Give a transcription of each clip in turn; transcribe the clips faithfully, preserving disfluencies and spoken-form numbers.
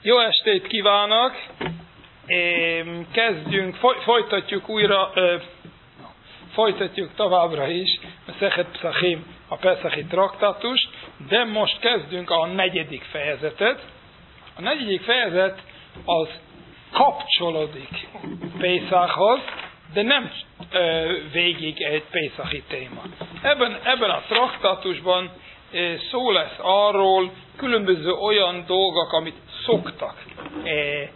Jó estét kívánok! Kezdjünk, folytatjuk újra, folytatjuk továbbra is a Szechet Pszachim, a Peszachi traktátus, de most kezdünk a negyedik fejezetet. A negyedik fejezet az kapcsolódik Pészachhoz, de nem végig egy pészachi téma. Ebben, ebben a traktátusban szó lesz arról, különböző olyan dolgok, amit szoktak. E, e,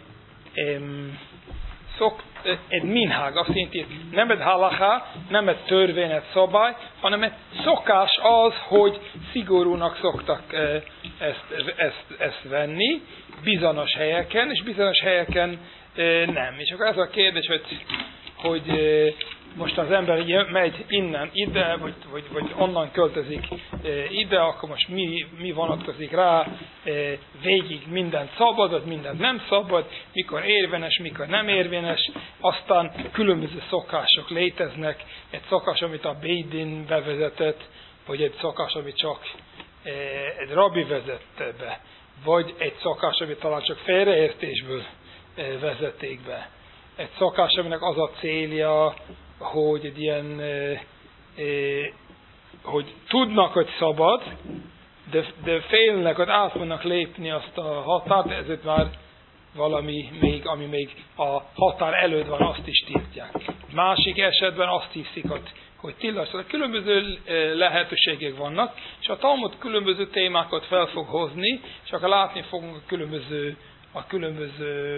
szok, egy minhág, azt jelenti, nem egy halaká, nem egy törvény, egy szabály, hanem egy szokás az, hogy szigorúnak szoktak ezt, ezt, ezt venni bizonyos helyeken, és bizonyos helyeken nem. És akkor ez a kérdés, hogy, hogy most az ember megy innen ide, vagy, vagy, vagy onnan költözik ide, akkor most mi, mi vonatkozik rá, végig mindent szabad, mindent nem szabad, mikor érvényes, mikor nem érvényes, aztán különböző szokások léteznek, egy szokás, amit a Bédin bevezetett, vagy egy szokás, amit csak egy rabbi vezette be, vagy egy szokás, amit talán csak félreértésből vezették be. Egy szokás, aminek az a célja, hogy egy ilyen, eh, eh, hogy tudnak, hogy szabad, de, de félnek, hogy át fognak lépni azt a határt, ezért már valami még, ami még a határ előtt van, azt is tiltják. Másik esetben azt hiszik, hogy, hogy tilos. Különböző lehetőségek vannak, és a Talmud különböző témákat fel fog hozni, és akkor látni fogunk a különböző, a különböző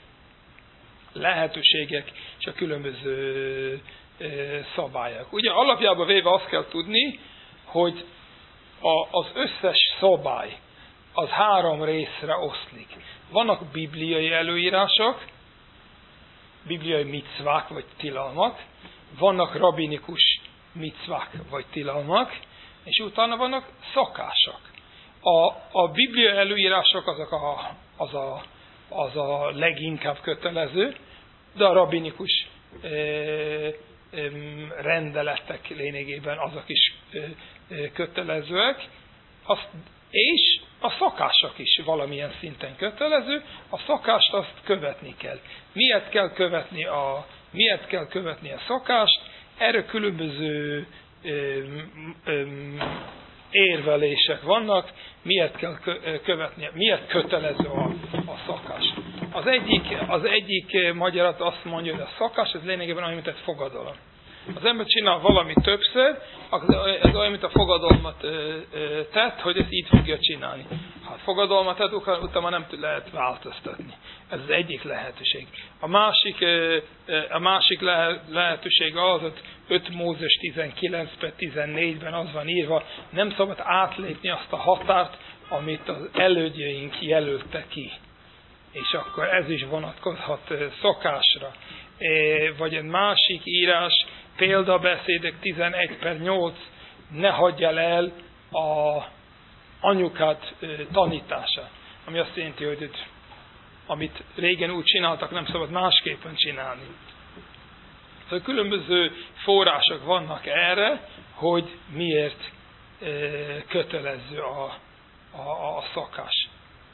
lehetőségek és a különböző e, szabályok. Ugye alapjában véve azt kell tudni, hogy a, az összes szabály az három részre oszlik. Vannak bibliai előírások, bibliai micvák vagy tilalmak, vannak rabinikus micvák vagy tilalmak, és utána vannak szokások. A, a bibliai előírások azok a, az a az a leginkább kötelező, de a rabinikus e, e, rendeletek lényegében azok is e, e, kötelezőek, azt, és a szokások is valamilyen szinten kötelező, a szokást azt követni kell. Miért kell követni a, miért kell követni a szokást? Erre különböző e, e, érvelések vannak, miért kell követni, miért kötelező a, a szokás. Az egyik, az egyik magyarázat azt mondja, hogy a szokás, ez lényegében olyan, mint egy fogadalom. Az ember csinál valami többször, ez olyan, mint a fogadalmat tett, hogy ezt így fogja csinálni. Ha fogadalmat tett, utána nem lehet változtatni. Ez az egyik lehetőség. A másik, a másik lehetőség az, hogy öt Mózes tizenkilenc per tizennégyben az van írva, nem szabad átlépni azt a határt, amit az elődjeink jelöltek ki. És akkor ez is vonatkozhat szokásra. Vagy egy másik írás, példabeszédek tizenegy per nyolc, ne hagyjál el a anyukád tanítása. Ami azt jelenti, hogy amit régen úgy csináltak, nem szabad másképpen csinálni. Szóval különböző források vannak erre, hogy miért kötelező a, a, a szokás.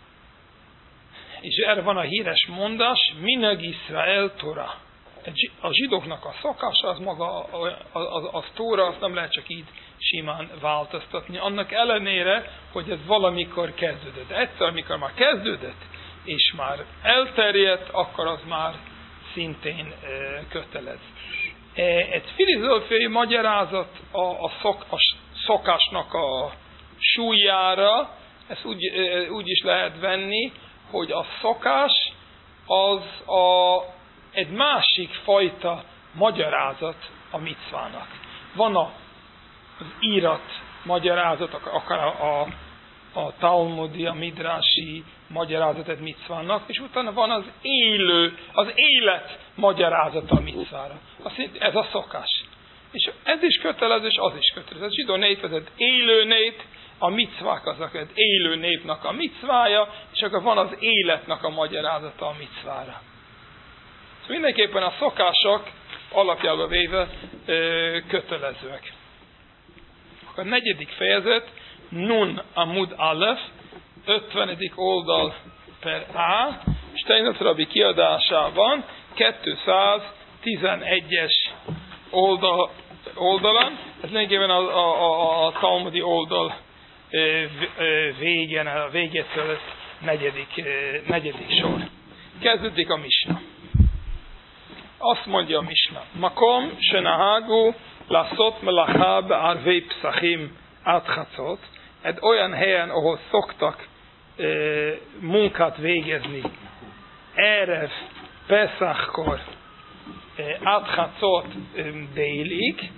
És erre van a híres mondás, Minhag Iszrael Tora. A zsidóknak a szokása, az maga, az, az, az Tóra, azt nem lehet csak így simán változtatni. Annak ellenére, hogy ez valamikor kezdődött. Egyszer, amikor már kezdődött, és már elterjedt, akkor az már szintén e, kötelez. E, egy filozófiai magyarázat a, a, szok, a szokásnak a súlyára, ezt úgy, e, úgy is lehet venni, hogy a szokás az a, egy másik fajta magyarázat a micvának. Van a, az írat magyarázat, akár a, a, a talmudi, a midrási magyarázat egy micvának, és utána van az élő, az élet magyarázata a micvára. Ez a szokás. És ez is kötelező, és az is kötelező. A zsidó nép, ez egy élő nép, a micvák azok egy élő népnek a micvája, és akkor van az életnek a magyarázata a micvára. Szóval mindenképpen a szokások alapjában véve ö, kötelezőek. A negyedik fejezet, Nun Amud Aleph, ötvenedik oldal per A, Steinmetz rabbi kiadásában kétszáztizenegyes oldal, oldalon, ez lényegében a, a, a, a talmudi oldal végén, a végétől negyedik, negyedik sor. Kezdődik a misna. Azt mondja a misna. Makom shenahagu lasot melacha be'arvei psachim átchatzot. Egy olyan helyen, ahol szoktak e, munkát végezni, erev, Pesachkor, e, átchatzot e, délig,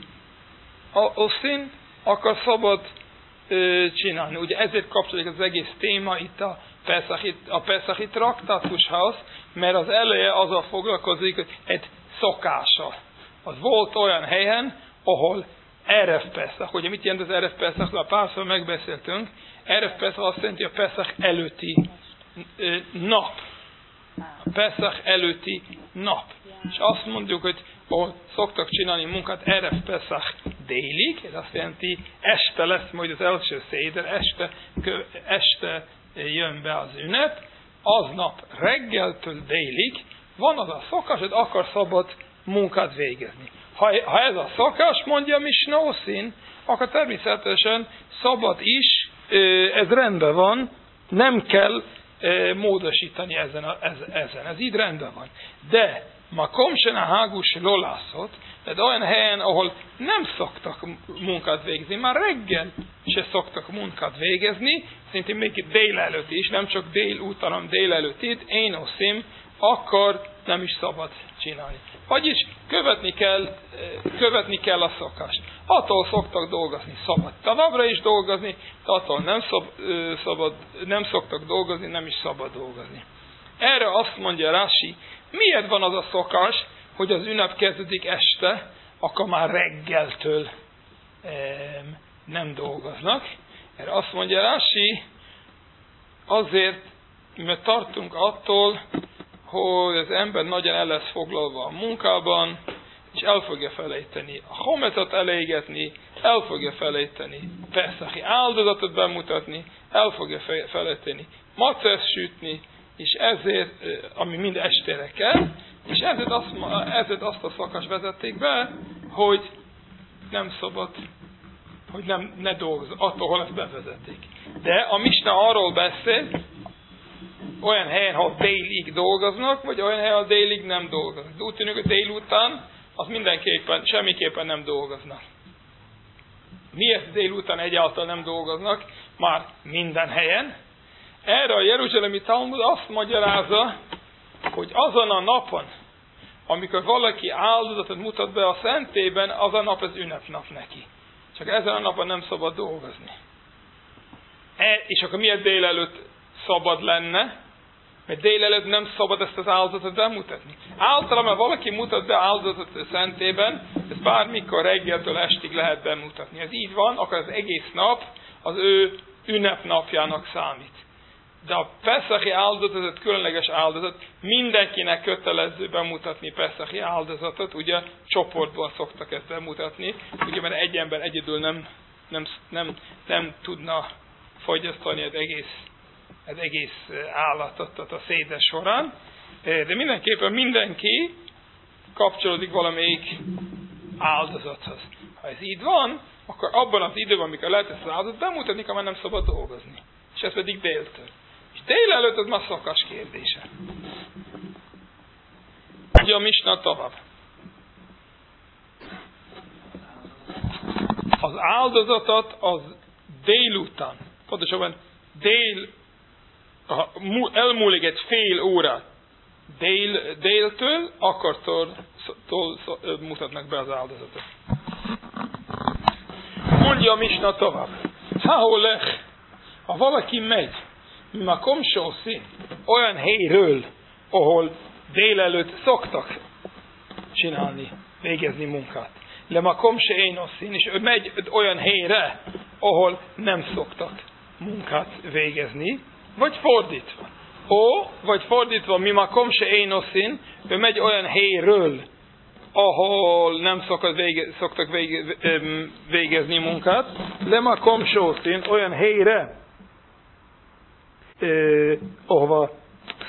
oszin, akkor szabad e, csinálni. Ugye ezért kapcsolódik az egész téma itt a Pesachi, a Pesachi traktátushoz, mert az eleje azzal foglalkozik, hogy egy szokással. Az volt olyan helyen, ahol Erev Pesach. Ugye mit jelent az Erev Pesach? Párszor megbeszéltünk. Erev Pesach azt jelenti a Pesach előtti nap. A Pesach előtti nap. És azt mondjuk, hogy ahol szoktak csinálni munkát Erev Pesach délig, ez azt jelenti, este lesz majd az első széder, este, este jön be az ünnep, aznap reggeltől délig van az a szokás, hogy akar szabad munkát végezni. Ha, ha ez a szokás, mondja Misna oszin, akkor természetesen szabad is, ez rendben van, nem kell módosítani ezen, a, ez, ezen. Ez így rendben van. De makom shenahagu shelo lasot, tehát olyan helyen, ahol nem szoktak munkát végezni, már reggel se szoktak munkát végezni, szintén még délelőtt is, nem csak délután, hanem délelőtt itt, én oszim, akkor nem is szabad csinálni. Vagyis követni kell, követni kell a szokást. Attól szoktak dolgozni, szabad továbbra is dolgozni, de attól nem, szab, szabad, nem szoktak dolgozni, nem is szabad dolgozni. Erre azt mondja Rashi, miért van az a szokás, hogy az ünnep kezdődik este, akkor már reggeltől nem dolgoznak. Erre azt mondja Rashi, azért, mert tartunk attól, hogy az ember nagyon el lesz foglalva a munkában, és el fogja felejteni a hometot elégetni, el fogja felejteni Peszachi áldozatot bemutatni, el fogja felejteni macesz sütni, és ezért, ami mind estére kell, és ezért azt, ezért azt a szakasz vezették be, hogy nem szabad, hogy nem, ne dolgoz, attól, hol ezt bevezették. De a Misna arról beszél, olyan helyen, ahol délig dolgoznak, vagy olyan helyen, ahol délig nem dolgoznak. De úgy tűnik, hogy délután az mindenképpen, semmiképpen nem dolgoznak. Miért délután egyáltalán nem dolgoznak? Már minden helyen. Erre a jeruzsálemi Talmud azt magyarázza, hogy azon a napon, amikor valaki áldozatot mutat be a szentében, az a nap az ünnepnap neki. Csak ezen a napon nem szabad dolgozni. E, és akkor miért délelőtt szabad lenne? Mert délelőtt nem szabad ezt az áldozatot bemutatni. Általában valaki mutat be áldozatot a szentében, ez bármikor reggeltől estig lehet bemutatni. Ez így van, akkor az egész nap az ő ünnepnapjának számít. De a Peszachi áldozat, ez egy különleges áldozat, mindenkinek kötelező bemutatni Peszachi áldozatot, ugye csoportban szoktak ezt bemutatni, ugye mert egy ember egyedül nem, nem, nem, nem tudna fogyasztani az egész, az egész állatot a szédes során, de mindenképpen mindenki kapcsolódik valamelyik áldozathoz. Ha ez így van, akkor abban az időben, amikor lehet ezt az áldozatot bemutatni, akkor már nem szabad dolgozni. És ez pedig déltől. És délelőtt az már szokás kérdése. Ugye a Misna tovább. Az áldozatot az délután, pontosabban dél, elmúlik egy fél óra dél, déltől, akkor tól, tól, tól mutatnak be az áldozatot. Mondja a Misna tovább. Hahol lech, ha valaki megy, makom sószi, olyan helyről, ahol délelőtt szoktak csinálni, végezni munkát. Le makom se én oszín, és ő megy olyan helyre, ahol nem szoktak munkát végezni, vagy fordítva. Ó, vagy fordítva, mi makom se én oszín, ő megy olyan helyről, ahol nem szoktak, vége, szoktak vége, végezni munkát, le makom se oszín, olyan helyre, Eh, ahova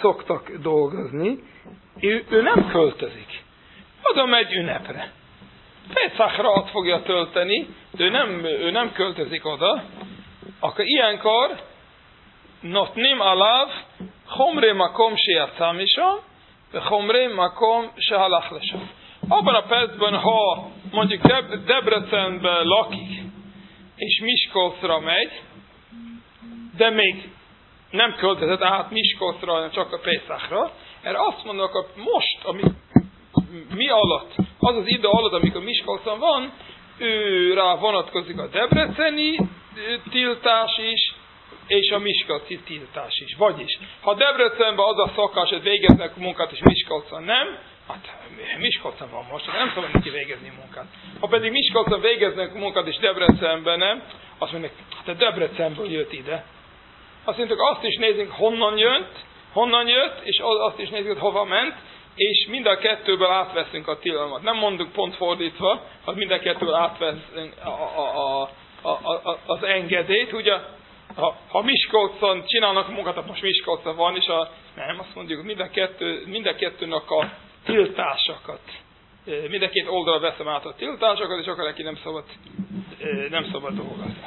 szoktak dolgozni, ő, ő nem költözik. Oda megy ünnepre. Pécachra ott fogja tölteni, de ő nem, ő nem költözik oda, akkor ilyenkor notnim alav chomre makom sheyatzam misham, ve chomre makom shehalach lesam. Abban a percben, ha mondjuk Deb- Debrecenben lakik, és Miskolcra megy, de még nem költözött át Miskolcra, hanem csak a Pécachra, erre azt mondok, hogy most, ami mi alatt, az az idő alatt, amikor Miskolcon van, ő rá vonatkozik a debreceni tiltás is, és a miskolci tiltás is. Vagyis, ha Debrecenben az a szokás, hogy végeznek munkát, és Miskolcon nem, hát Miskolcon van most, nem szabad neki végezni munkát. Ha pedig Miskolcon végeznek munkát, és Debrecenben nem, azt mondják, te Debrecenből jött ide. Azt mondjuk, azt is nézzük, honnan jött, honnan jött, és azt is nézzük, hogy hova ment, és mind a kettőből átveszünk a tilalmat. Nem mondjuk pont fordítva, hogy mind a kettőből átveszünk a, a, a, a, a, az engedélyt. Ugye, ha, ha Miskolcon csinálnak a munkát, akkor most Miskolcon van, és a, nem, azt mondjuk, mind a, kettő, mind a kettőnek a tiltásokat. Mind a két oldalra veszem át a tiltásokat, és akkor neki nem szabad, nem szabad dolgozni.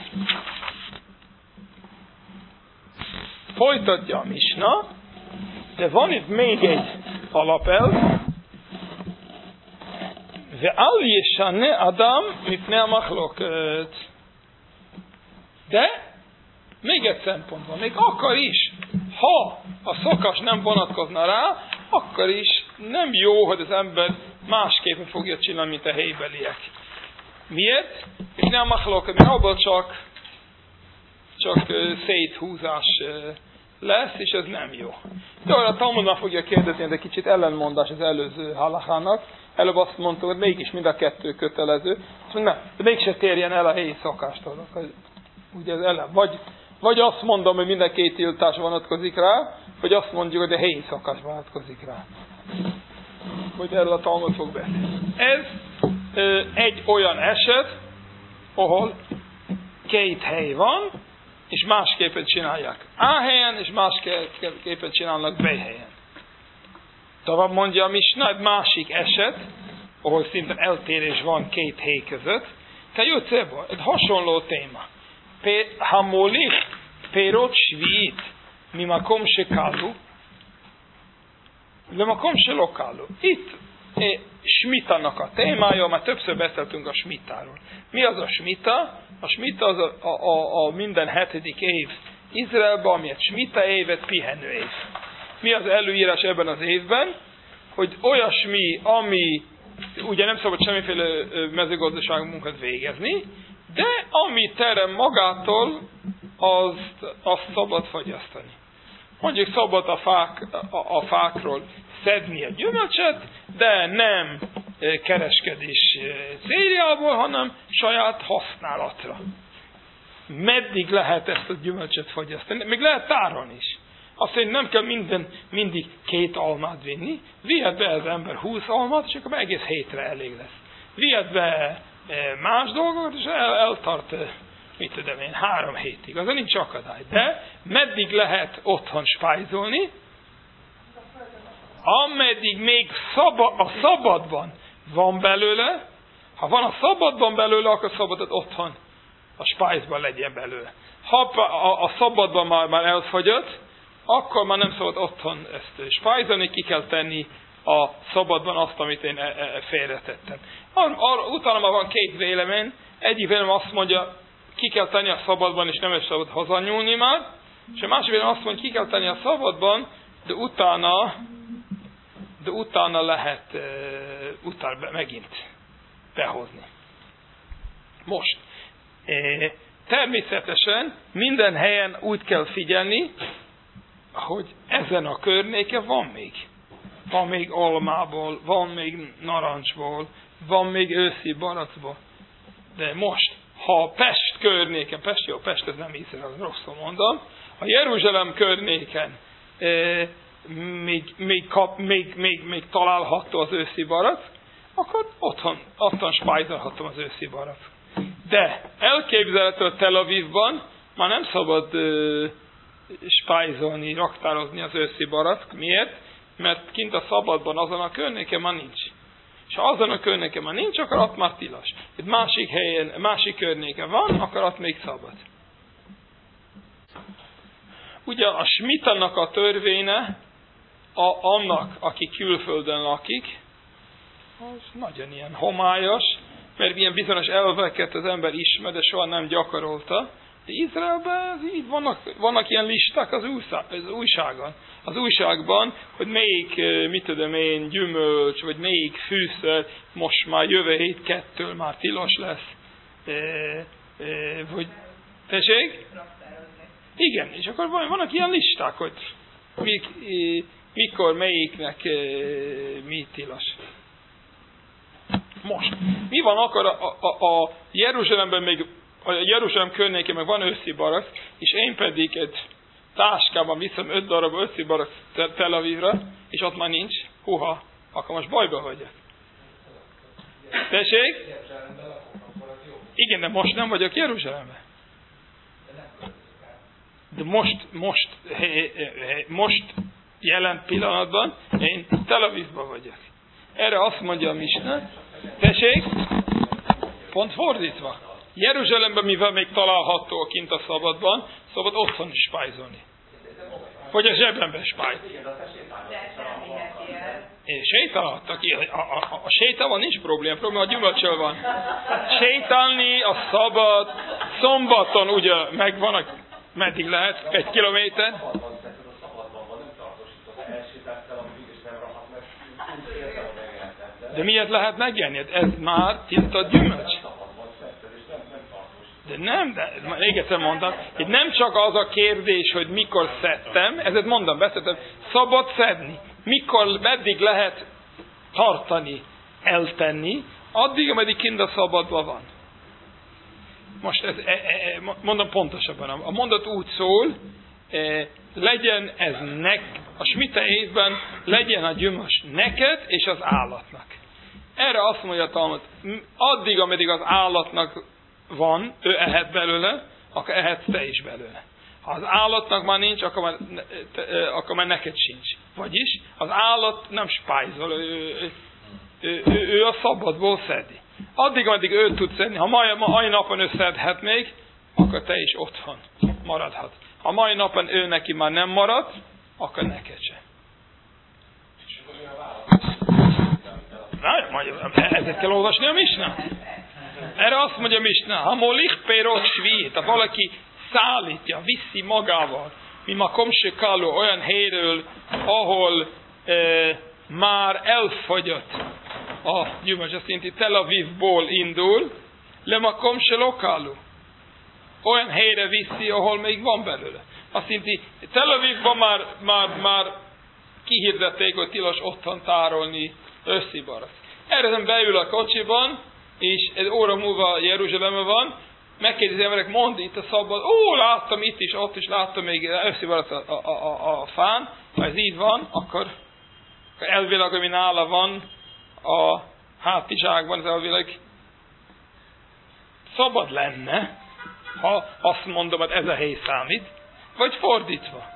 Folytatja a misna, de van itt még egy alapelv. Ve'al yeshane adam mipnei hamachloket. De még egy szempont van, még akkor is, ha a szokás nem vonatkozna rá, akkor is nem jó, hogy az ember másképpen fogja csinálni, mint a helybeliek. Miért? Mipnei hamachloket, mert abból csak csak széthúzás lesz, és ez nem jó. De a Talmudban fogja kérdezni, de kicsit ellenmondás az előző halachának. Előbb azt mondta, hogy mégis mind a kettő kötelező. Azt mondja, de mégse térjen el a helyi szokástól. Ugye ez ellen. Vagy, vagy azt mondom, hogy mind a két tiltás vonatkozik rá, vagy azt mondjuk, hogy a helyi szokás vonatkozik rá. Hogy erről a Talmud fog beszélni. Ez ö, egy olyan eset, ahol két hely van, és másképpen csinálják A helyen, és másképpen csinálnak B helyen. Tovább mondja a misna, egy másik eset, ahol szinte eltérés van két hely között. Tehát jó célból, egy hasonló téma. Ha molich perot shviit mi makom se kalu, de makom se lokalu. Itt e, smitának a témája, már többször beszéltünk a smitáról. Mi az a smita? A smita az a, a, a, a minden hetedik év Izraelben, ami egy smita évet, pihenő év. Mi az előírás ebben az évben? Hogy olyasmi, ami ugye nem szabad semmiféle mezőgazdasági munkát végezni, de ami terem magától, azt, azt szabad fogyasztani. Mondjuk szabad a, fák, a, a fákról szedni a gyümölcset, de nem kereskedés céljából, hanem saját használatra. Meddig lehet ezt a gyümölcset fogyasztani? Még lehet tárolni is. Azt mondja, nem kell minden, mindig két almát vinni. Vihet be az ember húsz almát, és akkor egész hétre elég lesz. Vihet be más dolgokat, és el, eltart, mit tudom én, három hétig. Azon nincs akadály. De meddig lehet otthon spájzolni? Ameddig még szaba, a szabadban van belőle, ha van a szabadban belőle, akkor szabadod otthon a spájzban legyen belőle. Ha a, a szabadban már, már elfogyott, akkor már nem szabad otthon ezt spájzolni, ki kell tenni a szabadban azt, amit én e, e, félretettem. Ar, ar, utána már van két vélemény. Egyik vélemény azt mondja, ki kell tenni a szabadban, és nem is szabad hazanyúlni már. És a másik vélemény azt mondja, ki kell tenni a szabadban, de utána de utána lehet uh, utána be, megint behozni. Most. E, természetesen minden helyen úgy kell figyelni, hogy ezen a környéken van még. Van még almából, van még narancsból, van még őszi baracból. De most, ha Pest környéken, Pest jó, Pest ez nem Izrael, rosszul mondom, a Jeruzsálem környéken e, még, még, kap, még, még, még található az őszi barack, akkor otthon, otthon spájzolhatom az őszi barack. De elképzelhető Tel Avivban már nem szabad uh, spájzolni, raktározni az őszi barack. Miért? Mert kint a szabadban azon a környéken már nincs. És ha azon a környéken már nincs, akkor ott már tilos. Egy másik helyen, másik környéken van, akkor ott még szabad. Ugye a smitának a törvénye a, annak, aki külföldön lakik, az nagyon ilyen homályos, mert ilyen bizonyos elveket az ember ismer, de soha nem gyakorolta. De Izraelben ez így vannak, vannak ilyen listák az, újszá, az újságon. Az újságban, hogy melyik, mit tudom én, gyümölcs, vagy melyik fűszer most már jövő hét kettől már tilos lesz. E, e, vagy, tessék? Igen, és akkor vannak ilyen listák, hogy mik, mikor, melyiknek mi tilos. Most. Mi van akkor a, a, a Jeruzsálemben még, a Jeruzsálem környékén meg van őszi barack, és én pedig egy táskában viszem öt darab őszi barack Tel Avivra, és ott már nincs. Huha, akkor most bajba vagyok. Tessék? Igen, de most nem vagyok Jeruzsálemben. De most, most, he, he, most jelen pillanatban én Tel Avivban vagyok. Erre azt mondja a Misna, tessék, pont fordítva. Jeruzsálemben, mivel még található kint a szabadban, szabad otthon is spájzolni. Vagy a zsebemben spájzolni. Én sétálhattak. A, a, a, a sétával nincs probléma, probléma a gyümölcsöl van. Sétálni a szabad, szombaton ugye megvan, meddig lehet, egy kilométer. De miért lehet megjenni? Ez már tiltott gyümölcs. De nem, de még egyszer mondtam, itt nem csak az a kérdés, hogy mikor szedtem, ezért mondom, beszéltem, szabad szedni. Mikor, meddig lehet tartani, eltenni, addig, ameddig kint a szabadban van. Most ez, e, e, mondom pontosabban, a mondat úgy szól, e, legyen ez nek, a smita évben legyen a gyümölcs neked és az állatnak. Erre azt mondja a Talmud, addig, ameddig az állatnak van, ő ehet belőle, akkor ehetsz te is belőle. Ha az állatnak már nincs, akkor már, akkor már neked sincs. Vagyis az állat nem spájzol, ő, ő, ő, ő, ő a szabadból szedi. Addig, ameddig ő tud szedni, ha mai, mai napon ő szedhet még, akkor te is otthon maradhat. Ha mai napon ő neki már nem marad, akkor neked sem. Ezért kell olvasni a Misna. Erre azt mondja a Misna, ha molich perot svi, tehát valaki szállítja, viszi magával, mi ma komsekáló olyan helyről, ahol e, már elfogyott a gyümölcs, azt jelenti Tel Avivból indul, le ma komselokáló. Olyan helyre viszi, ahol még van belőle. Azt jelenti, Tel Avivban már, már, már kihirdették, hogy tilos otthon tárolni őszi barack. Erre beül a kocsiban, és egy óra múlva Jeruzsálemben van, megkérdezi emberek, mondd itt a szabad, ó, láttam itt is, ott is láttam még őszi barack a, a, a, a fán, ha ez így van, akkor, akkor elvileg, ami nála van a hátizsákban, az elvileg szabad lenne, ha azt mondom, hogy ez a hely számít, vagy fordítva.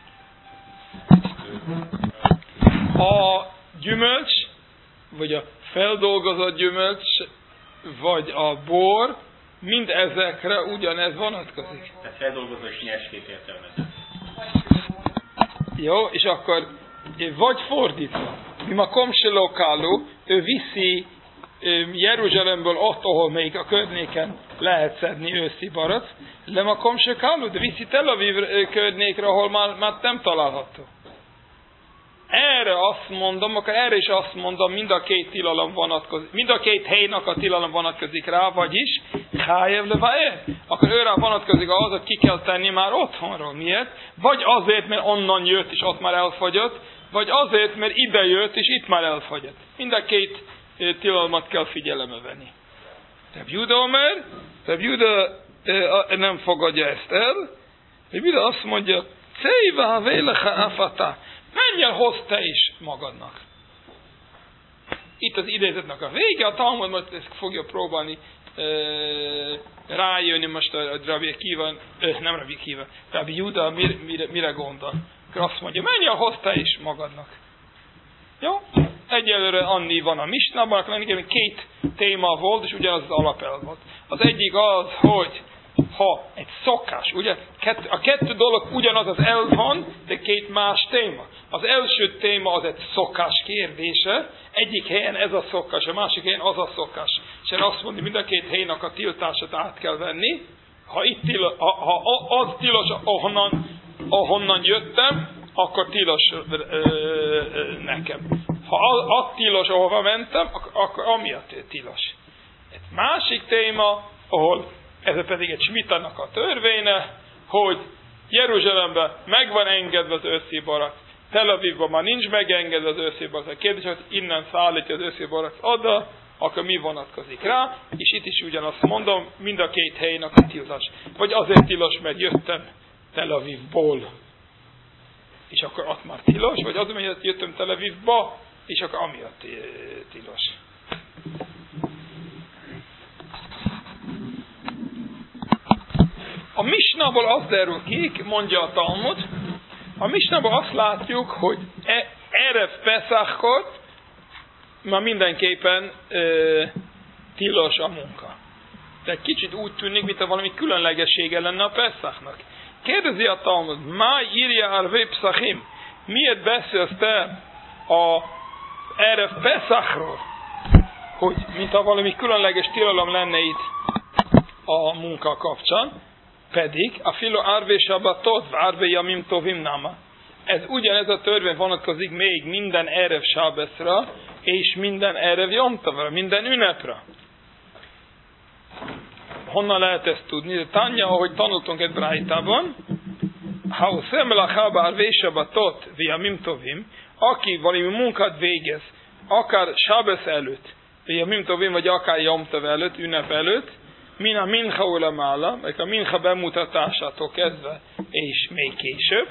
A gyümölcs, vagy a feldolgozott gyümölcs, vagy a bor, mind ezekre ugyanez vonatkozik. Tehát feldolgozó és nyerskét értelmezett. Jó, és akkor vagy fordítva. Mi ma komselokáló, ő viszi Jeruzsálemből ott, ahol még a környéken lehet szedni őszi barack, de ma komselokáló, de viszi Tel Aviv környékre, ahol már, már nem található. Erre azt mondom, akkor erre is azt mondom, mind a két tilalom vonatkozik, mind a két helynek a tilalom vonatkozik rá, vagyis Chájev levae, akkor őre vonatkozik az, hogy ki kell tenni már otthonról. Miért? Vagy azért, mert onnan jött és ott már elfogyott, vagy azért, mert ide jött és itt már elfogyott. Mind a két tilalmat kell figyelembe venni. Reb Juda Omer, Reb Juda nem fogadja ezt el, Reb Juda azt mondja, Ceiva havélecha afata, menj el, hozz te is magadnak. Itt az idézetnek a vége, a Talmud most ezt fogja próbálni rájönni most a, a Rabbi Akiva, nem Rabbi Akiva, Rabbi Juda mire, mire, mire gondol. Akkor azt mondja, menj ahhoz te is magadnak. Jó? Egyelőre annyi van a Misnában, akkor két téma volt, és ugyanaz az alapelv volt. Az egyik az, hogy ha egy szokás, ugye, a kettő dolog ugyanaz az elv van, de két más téma. Az első téma az egy szokás kérdése, egyik helyen ez a szokás, a másik helyen az a szokás. És én azt mondom, mind a két helynek a tiltását át kell venni. Ha, itt tilos, ha, ha az tilos, ahonnan, ahonnan jöttem, akkor tilos ö, ö, nekem. Ha az, az tilos, ahova mentem, akkor, akkor amiatt tilos. Egy másik téma, ahol ez pedig egy smitának a törvénye, hogy Jeruzsálemben meg van engedve az őszi barack, Tel Avivban már nincs megengedve az őszi barack. A kérdés, hogy innen szállítja az őszi barack oda, akkor mi vonatkozik rá, és itt is ugyanazt mondom, mind a két helynek a tiltás. Vagy azért tilos, mert jöttem Tel Avivból, és akkor ott már tilos, vagy azért, mert jöttem Tel Avivba, és akkor amiatt tilos. A Misnából az derül ki, mondja a Talmud, a Misnából azt látjuk, hogy e, Erev Pesachkor már mindenképpen e, tilos a munka. De kicsit úgy tűnik, mintha valami különlegessége lenne a Pesachnak. Kérdezi a Talmud, ma írja arvé Pesachim, miért beszélsz te a Erev Pesachról, hogy mintha valami különleges tilalom lenne itt a munka kapcsán, pedig a filo árvé sabbatot, árvé jamim tovim nama. Ez ugyanez a törvény vonatkozik még minden erev sábeszra, és minden erev jomtavra, minden ünnepre. Honnan lehet ezt tudni? Tanya, ahogy tanultunk egy brájtában, ha uszem lachaba árvé sabbatot, jamim tovim, aki valami munkát végez, akár sábesz előtt, jamim tovim, vagy akár jomtav előtt, ünnep előtt, min a mincha ulamála, meg a mincha bemutatásától kezdve, és még később,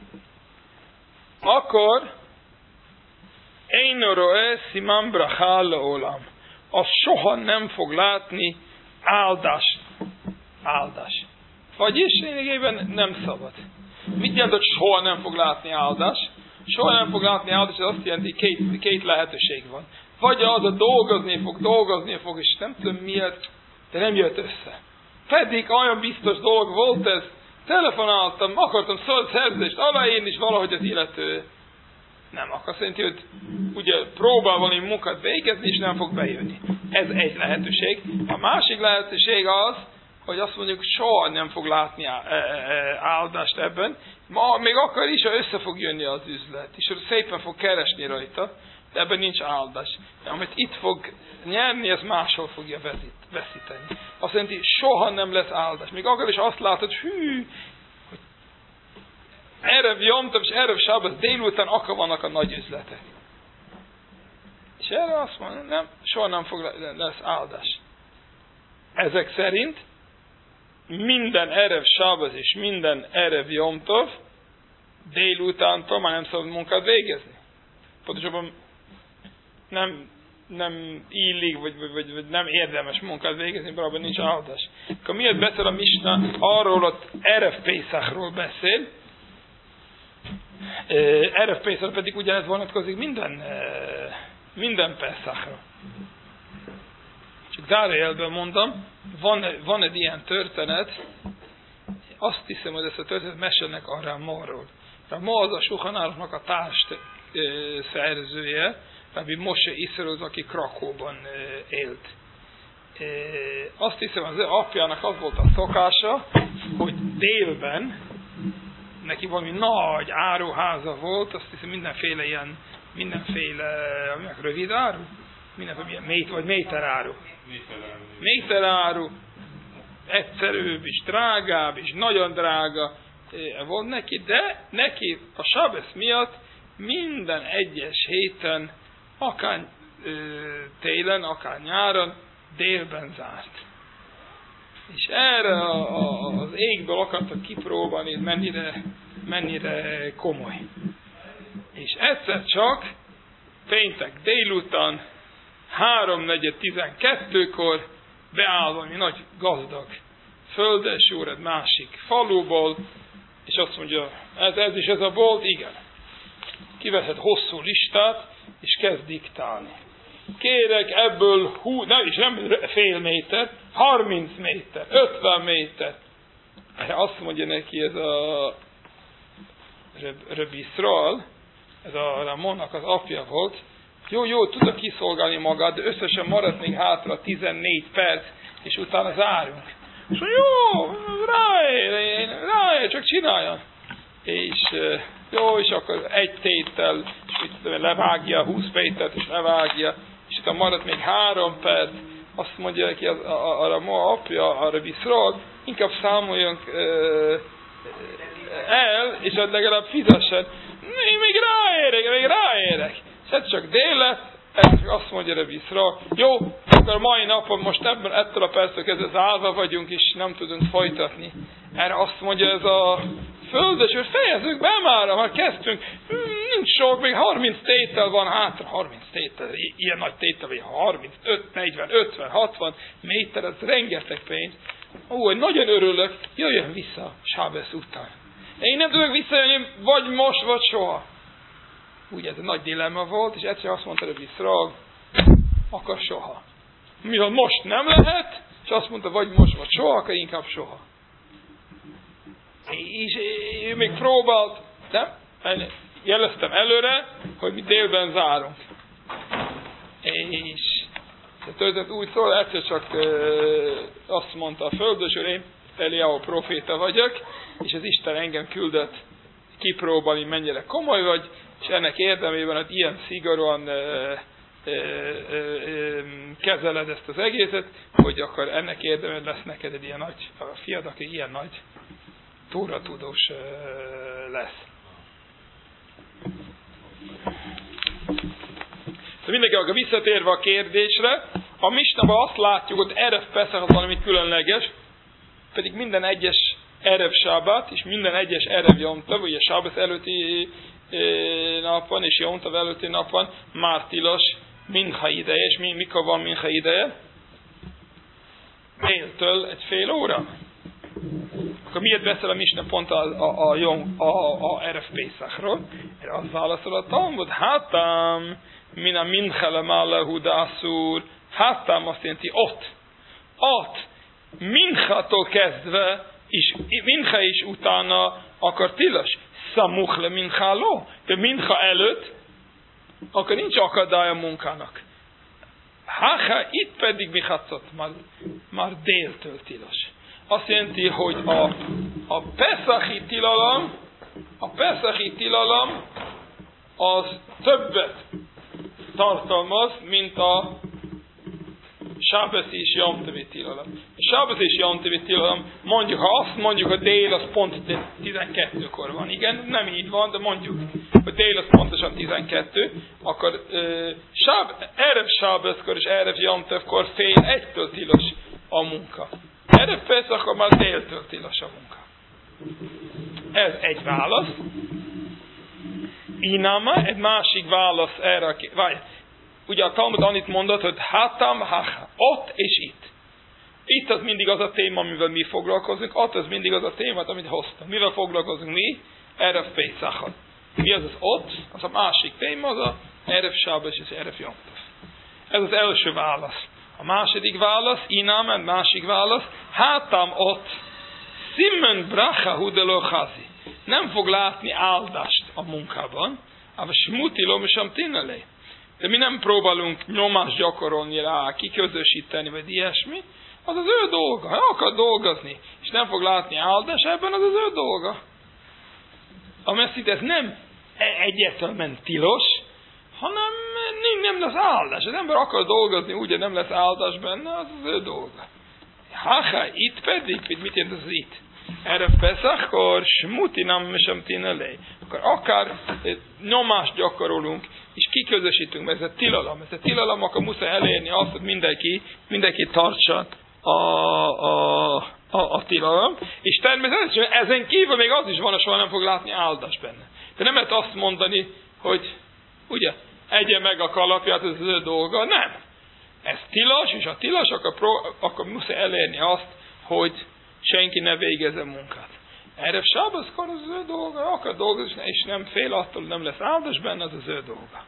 akkor én roe simán brachá leolam. Az soha nem fog látni áldást. Áldás. Vagyis lényegében nem szabad. Mit jelent, hogy soha nem fog látni áldást? Soha nem fog látni áldást, ez azt jelenti, két, két lehetőség van. Vagy az a dolgozni fog, dolgozni fog, és nem tudom miért, de nem jött össze. Pedig olyan biztos dolog volt ez, telefonáltam, akartam szerződést aláírni, és valahogy az illető nem akar. Szerintem, hogy ugye próbál valami munkát végezni, és nem fog bejönni. Ez egy lehetőség. A másik lehetőség az, hogy azt mondjuk, soha nem fog látni áldást ebben. Ma még akkor is, ha össze fog jönni az üzlet, és szépen fog keresni rajta, de ebben nincs áldás. De amit itt fog nyerni, ez máshol fogja veszíteni. Azt jelenti, soha nem lesz áldás. Még akkor is azt látod, hű, hogy erev jomtav és erev sábbasz délután akkor vannak a nagy üzletek. És erre azt mondja, nem, soha nem fog lesz áldás. Ezek szerint minden erev sábbasz és minden erev jomtav délutántól már nem szabad munkát végezni. Pontosabban nem, nem illik, vagy, vagy, vagy nem érdemes munkát végezni, mert abban nincs áldás. Akkor miért beszél a Misna arról, ott Erev Pészachról beszél, Erev Pészach pedig ugyanez vonatkozik minden, minden Pészachra. Csak zárójelben mondom, van, van egy ilyen történet, azt hiszem, hogy ezt a történet mesélnek a Ramóról. Ramó az a Sulchan Aruchnak a társ szerzője, Rabbi Moshe Isseruz, aki Krakóban élt. Azt hiszem, az ő apjának az volt a szokása, hogy délben neki valami nagy áruháza volt, azt hiszem mindenféle ilyen, mindenféle, aminek rövid áru? Mindenféle mély, vagy méteráru. Méteráru. Egyszerűbb is, drágább is, nagyon drága volt neki, de neki a sábesz miatt minden egyes héten, akár ö, télen, akár nyáron, délben zárt. És erre a, a, az égből akartak kipróbálni, mennyire, mennyire komoly. És egyszer csak, péntek délután, háromnegyed tizenkettőkor beáll valami nagy gazdag földes úr egy másik faluból, és azt mondja, ez, ez is ez a bolt, igen. Kiveszed hosszú listát, és kezd diktálni. Kérek ebből, hú, nem is nem fél méter, harminc méter, ötven méter. Erre azt mondja neki ez a Rabbi Yisrael, ez a Ramonnak az apja volt, jó, jó, tudok kiszolgálni magad, de összesen maradt még hátra tizennégy perc, és utána zárunk. És mondja, jó, ráér, ráér, csak csináljon. És jó, és akkor egy tétel, és mit levágja, húsz métert, és levágja, és utána maradt még három perc, azt mondja neki az, a, a, a ma apja, a Rabbi Yisrael, inkább számoljunk ö, el, és legalább fizessen. Én még ráérek, még ráérek. És ez csak dél lett, ez csak azt mondja Rabbi Yisrael, jó, akkor mai napon most ebben, ettől a perctől kezdve zárva vagyunk, és nem tudunk folytatni. Erre azt mondja ez a földes, hogy fejezzük be már, már kezdtünk, nincs sok, még harminc tétel van hátra, harminc tétel, ilyen nagy tétel, vagy harmincöt, negyven, ötven, hatvan méter, ez rengeteg pénz. Ó, nagyon örülök, jöjjön vissza Sábesz után. Én nem tudok visszajönni, vagy most, vagy soha. Ugye ez egy nagy dilemma volt, és egyszer azt mondta Rabbi Yisrael, akkor soha. Mivel most nem lehet, és azt mondta, vagy most, vagy soha, akkor inkább soha. És ő még próbált, nem? Jeleztem előre, hogy mi délben zárunk. És a történet úgy szól, egyszer csak azt mondta a földös, hogy én Eliáhu proféta vagyok, és az Isten engem küldött kipróbálni, mennyire komoly vagy, és ennek érdemében, hogy ilyen szigorúan ö, ö, ö, ö, kezeled ezt az egészet, hogy akkor ennek érdemében lesz neked egy ilyen nagy, a fiad, aki ilyen nagy tóratudós ö, lesz. De mindenki, akkor visszatérve a kérdésre, a Misnában azt látjuk, hogy Erev Peszach az valami különleges, pedig minden egyes Erev Sábát, és minden egyes Erev Jom Tov, ugye Sábesz előtti napon, és Jom Tov előtti napon már tilos mincha ideje, és mi, mikor van mincha ideje? Féltől egy fél óra. Akkor miért beszél a Misna pont a, a, a, Jom, a, a Erev Pészachról? Erre az válaszol a Talmud, hátam, min a mincha lemálehu dászúr, hátam azt jelenti ott. Ott, minchatól kezdve, és mincha is utána akar tilos. Szamuch le mincháló. De mincha előtt, akkor nincs akadály a munkának. Háha, itt pedig mi hatszott, már, már déltől tilos. Azt jelenti, hogy a, a peszachi tilalom, a peszachi tilalom az többet tartalmaz, mint a sábeszi és Jom Tovi tilalom. A sábeszi és Jom Tovi tilalom, mondjuk, ha azt mondjuk, a dél az pont tizenkettőkor van. Igen, nem így van, de mondjuk, hogy dél az pontosan tizenkettő, akkor uh, sáb, Erev sábeszkor és Erev Jom Tovkor fél egytől tilos a munka. Erev Pesachkor már déltől tilos a munka. Ez egy válasz. Inama, egy másik válasz erre a kérdésre. Ugye a Talmud annyit mondott, hogy hátam, hacha, ott és itt. Itt az mindig az a téma, amivel mi foglalkozunk, ott az mindig az a téma, amit hoztam. Mivel foglalkozunk mi? Erev Pészachot. Mi az az ott? Az a másik téma, az a Erev Sábes és Erev Jom Tov. Ez az első válasz. A második válasz, inám, egy másik válasz, hátam ott, Simen bracha hudelo chazi. Nem fog látni áldást a munkában, aber smuti lomesam tinnelé. De mi nem próbálunk nyomást gyakorolni rá, kiközösíteni, vagy ilyesmi, az az ő dolga. Ha akar dolgozni, és nem fog látni áldást, ebben az az ő dolga. A messzit ez nem egyértelműen tilos, hanem nem lesz áldás. Az ember akar dolgozni, úgy, nem lesz áldás benne, az az ő dolga. Haha, itt pedig, mit jelent az itt? Erre Pesachkor, smuti nem sem tinelé. Akkor akár nyomást gyakorolunk, és kiközösítünk, mert ez a tilalom. Ez a tilalom, akkor muszáj elérni azt, hogy mindenki, mindenki tartsa a, a, a, a tilalom. És természetesen ezen kívül még az is van, hogy soha nem fog látni áldás benne. De nem lehet azt mondani, hogy ugye, egye meg a kalapját, ez az ő dolga. Nem. Ez tilos, és a tilos, akkor, pró, akkor muszáj elérni azt, hogy senki ne végezze munkát. Erre sábeszkor az ő dolga, akar dolgozni, és nem fél attól, nem lesz áldás benne, az az ő dolga.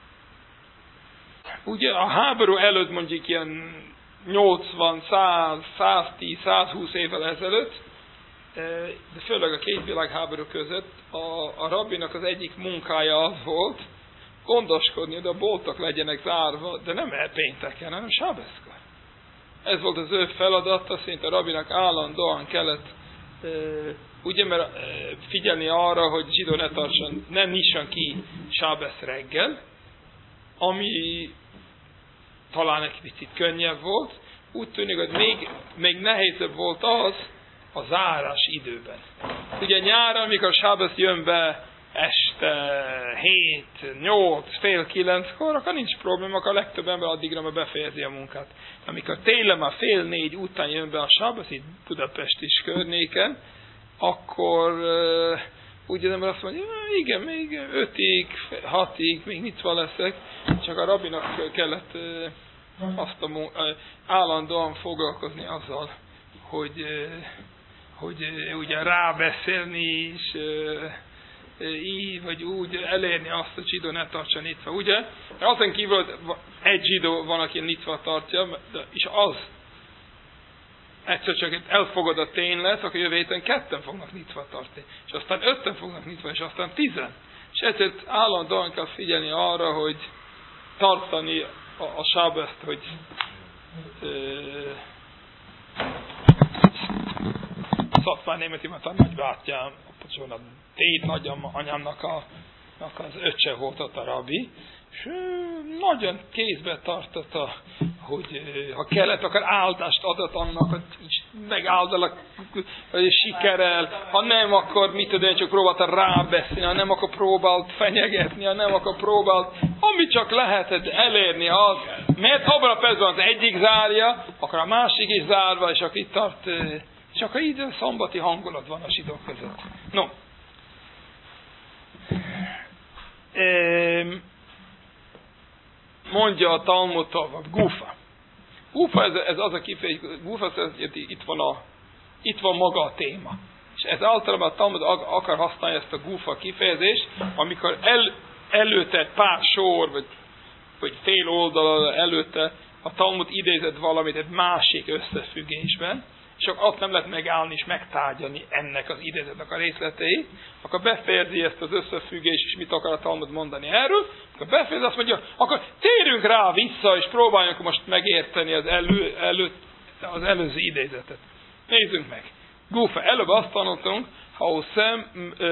Ugye a háború előtt mondjuk ilyen nyolcvan, száz, száztíz, százhúsz évvel ezelőtt, de főleg a két világháború között a, a rabbinak az egyik munkája az volt, gondoskodni, hogy a boltok legyenek zárva, de nem pénteken, hanem sábeszkor. Ez volt az ő feladata, szinte a rabbinak állandóan kellett ugye, mert figyelni arra, hogy zsidó ne tartson, nem nyisson ki sábesz reggel, ami talán egy picit könnyebb volt, úgy tűnik, hogy még, még nehézebb volt az a zárás időben. Ugye nyáron, amikor sábesz jön be este hét, nyolc, fél kilenckor, akkor nincs probléma, akkor a legtöbb ember addigra már befejezi a munkát. Amikor télen már fél négy után jön be a sábesz, itt Budapest is környéken, akkor uh, úgy az ember azt mondja, igen, még ötig, hatig, még nyitva leszek, csak a rabbinak kellett uh, azt a uh, állandóan foglalkozni azzal, hogy, uh, hogy uh, ugye rábeszélni is, uh, így vagy úgy elérni azt, hogy zsidó ne tartsa nyitva, ugye? Azon kívül egy zsidó van, aki nyitva tartja, és az egyszer csak elfogad a tény lesz, akkor jövő héten ketten fognak nyitva tartani, és aztán ötten fognak nyitva, és aztán tizen. És ezért állandóan kell figyelni arra, hogy tartani a, a sábeszt, hogy Szatmár németi, mert a nagybátyám, a tét nagyanyámnak a, az öccse volt ott a rabbi, és nagyon kézbe tartotta, hogy ha kellett, akkor áldást adott annak, hogy megáldalak, hogy sikerel, ha nem, akkor mit tudom, csak próbálta rábeszélni, ha nem, akkor próbált fenyegetni, ha nem, akkor próbált, amit csak lehetett elérni az, mert abban a percben az egyik zárja, akkor a másik is zárva, és akkor itt tart, és akkor így szombati hangulat van a zsidók között. No. Mondja a Talmud tovább, gufa. Gufa, ez, ez az a kifejezés, gufa, ez, itt, van a, itt van maga a téma. És ez általában a Talmud akar használni ezt a gufa kifejezést, amikor el, előtte pár sor, vagy, vagy fél oldal előtte a Talmud idézett valamit egy másik összefüggésben, és akkor azt nem lehet megállni és megtárgyalni ennek az idézetnek a részleteit, akkor befejezi ezt az összefüggést, és mit akar a Talmud mondani erről, akkor befejezi, azt mondja, akkor térjünk rá vissza, és próbáljunk most megérteni az, elő, elő, az előző idézetet. Nézzünk meg. Gufa, előbb azt tanultunk, ha oszem,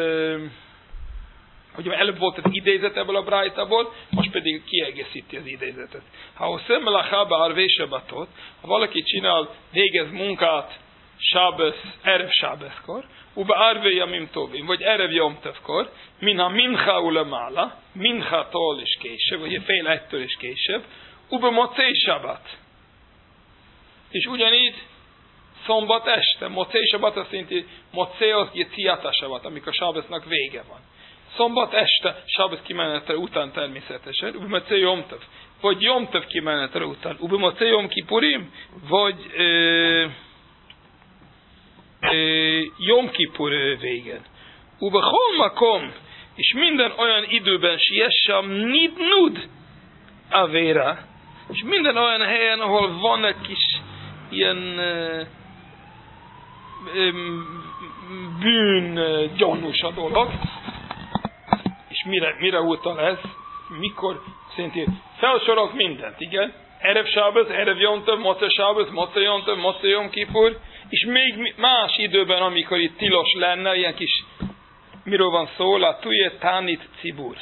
hogy előbb volt az idézet ebből a brájtából, most pedig kiegészíti az idézetet. Ha oszem melachába arvé sabatot, ha valaki csinál, végez munkát sábesz, erev sábeszkor, uba arvé jamim tovim, vagy erev jomtevkor, minha mincha ulemála, mincha-tól is később, vagy fél egytől is később, uba mocé sabat. És ugyanígy szombat este, mocé sabat azt jelenti, mocé az jeciata sabat, amikor sábesznak vége van. Szombat este, sábesz kimenetre után természetesen, ubimacé jomtev, vagy jomtev kimenetre után, ubimacé jom kipurim, vagy ö, ö, jom kipur végen. Ubachol makom, és minden olyan időben siessam nid nud avéra, és minden olyan helyen, ahol van egy kis ilyen ö, ö, bűn gyanús a dolog, és mire, mire utal ez? Mikor szintén felsorolok mindent, igen? Erev sábez, erev jomtev, moce sábez, moce jomtev, moce jom kipur, és még más időben, amikor itt tilos lenne, ilyen kis, miről van szó, la tuje tánit cibur.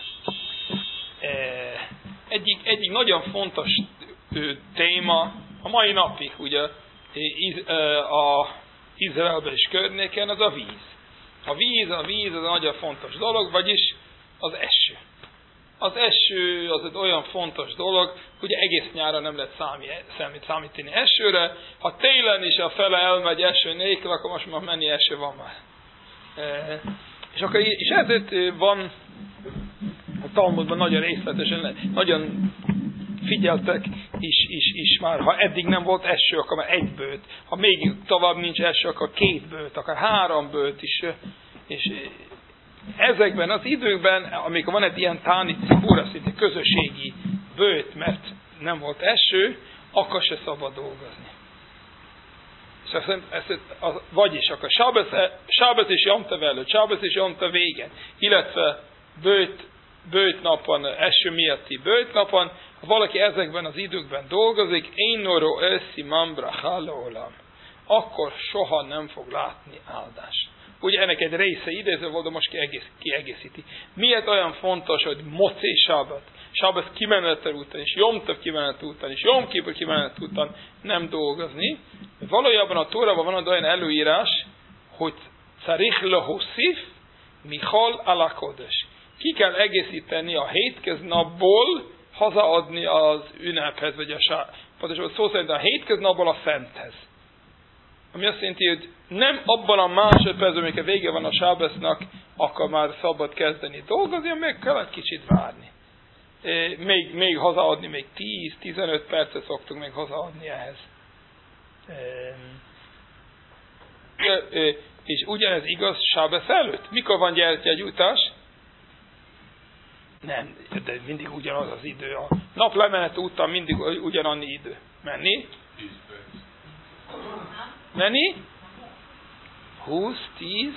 Egyik, egyik nagyon fontos téma, a mai napig, ugye, a Izraelben és környéken, az a víz. A víz, a víz, az nagyon fontos dolog, vagyis az eső. Az eső az egy olyan fontos dolog, hogy egész nyáron nem lehet számít, számítani esőre. Ha télen is a fele elmegy eső nélkül, akkor most már mennyi eső van már. E, és, akkor, és ezért van a Talmudban nagyon részletesen, nagyon figyeltek is, is, is már, ha eddig nem volt eső, akkor már egy bőt, ha még tovább nincs eső, akkor két bőt, akár három bőt is, és ezekben az időkben, amikor van egy ilyen tánici, fura szinte közösségi bőt, mert nem volt eső, akkor se szabad dolgozni. És ezt, ezt, az, vagyis akkor sábesz és Jomtev előtt, sábesz és Jomtev végen, illetve bőt, bőt napon, eső miatti bőt napon, ha valaki ezekben az időkben dolgozik, én noró összi mambra hallólam, akkor soha nem fog látni áldást. Ugye ennek egy része idéző volt, de most kiegész, kiegészíti. Miért olyan fontos, hogy mocé sábat, sábesz kimenetel után, és Jomtev kimenetel után, és Jom Kipur kimenetel után nem dolgozni? Valójában a Tórában van olyan előírás, hogy Czarich lehosszif michol ala kodesh. Ki kell egészíteni a hétköznapból hazaadni az ünnephez, vagy a sá... pontosan szó szerint a hétköznapból a szenthez. Ami azt jelenti, hogy nem abban a másodpercben, amikor vége van a sábesznak, akkor már szabad kezdeni dolgozni, meg kell egy kicsit várni. Még, még hazaadni, még tíz-tizenöt percet szoktunk még hazaadni ehhez. És ugyanez igaz sábesz előtt. Mikor van gyertyagyújtás? Nem, de mindig ugyanaz az idő. A nap lemenet után mindig ugyanannyi idő. Menni? Menni? húsz, tíz?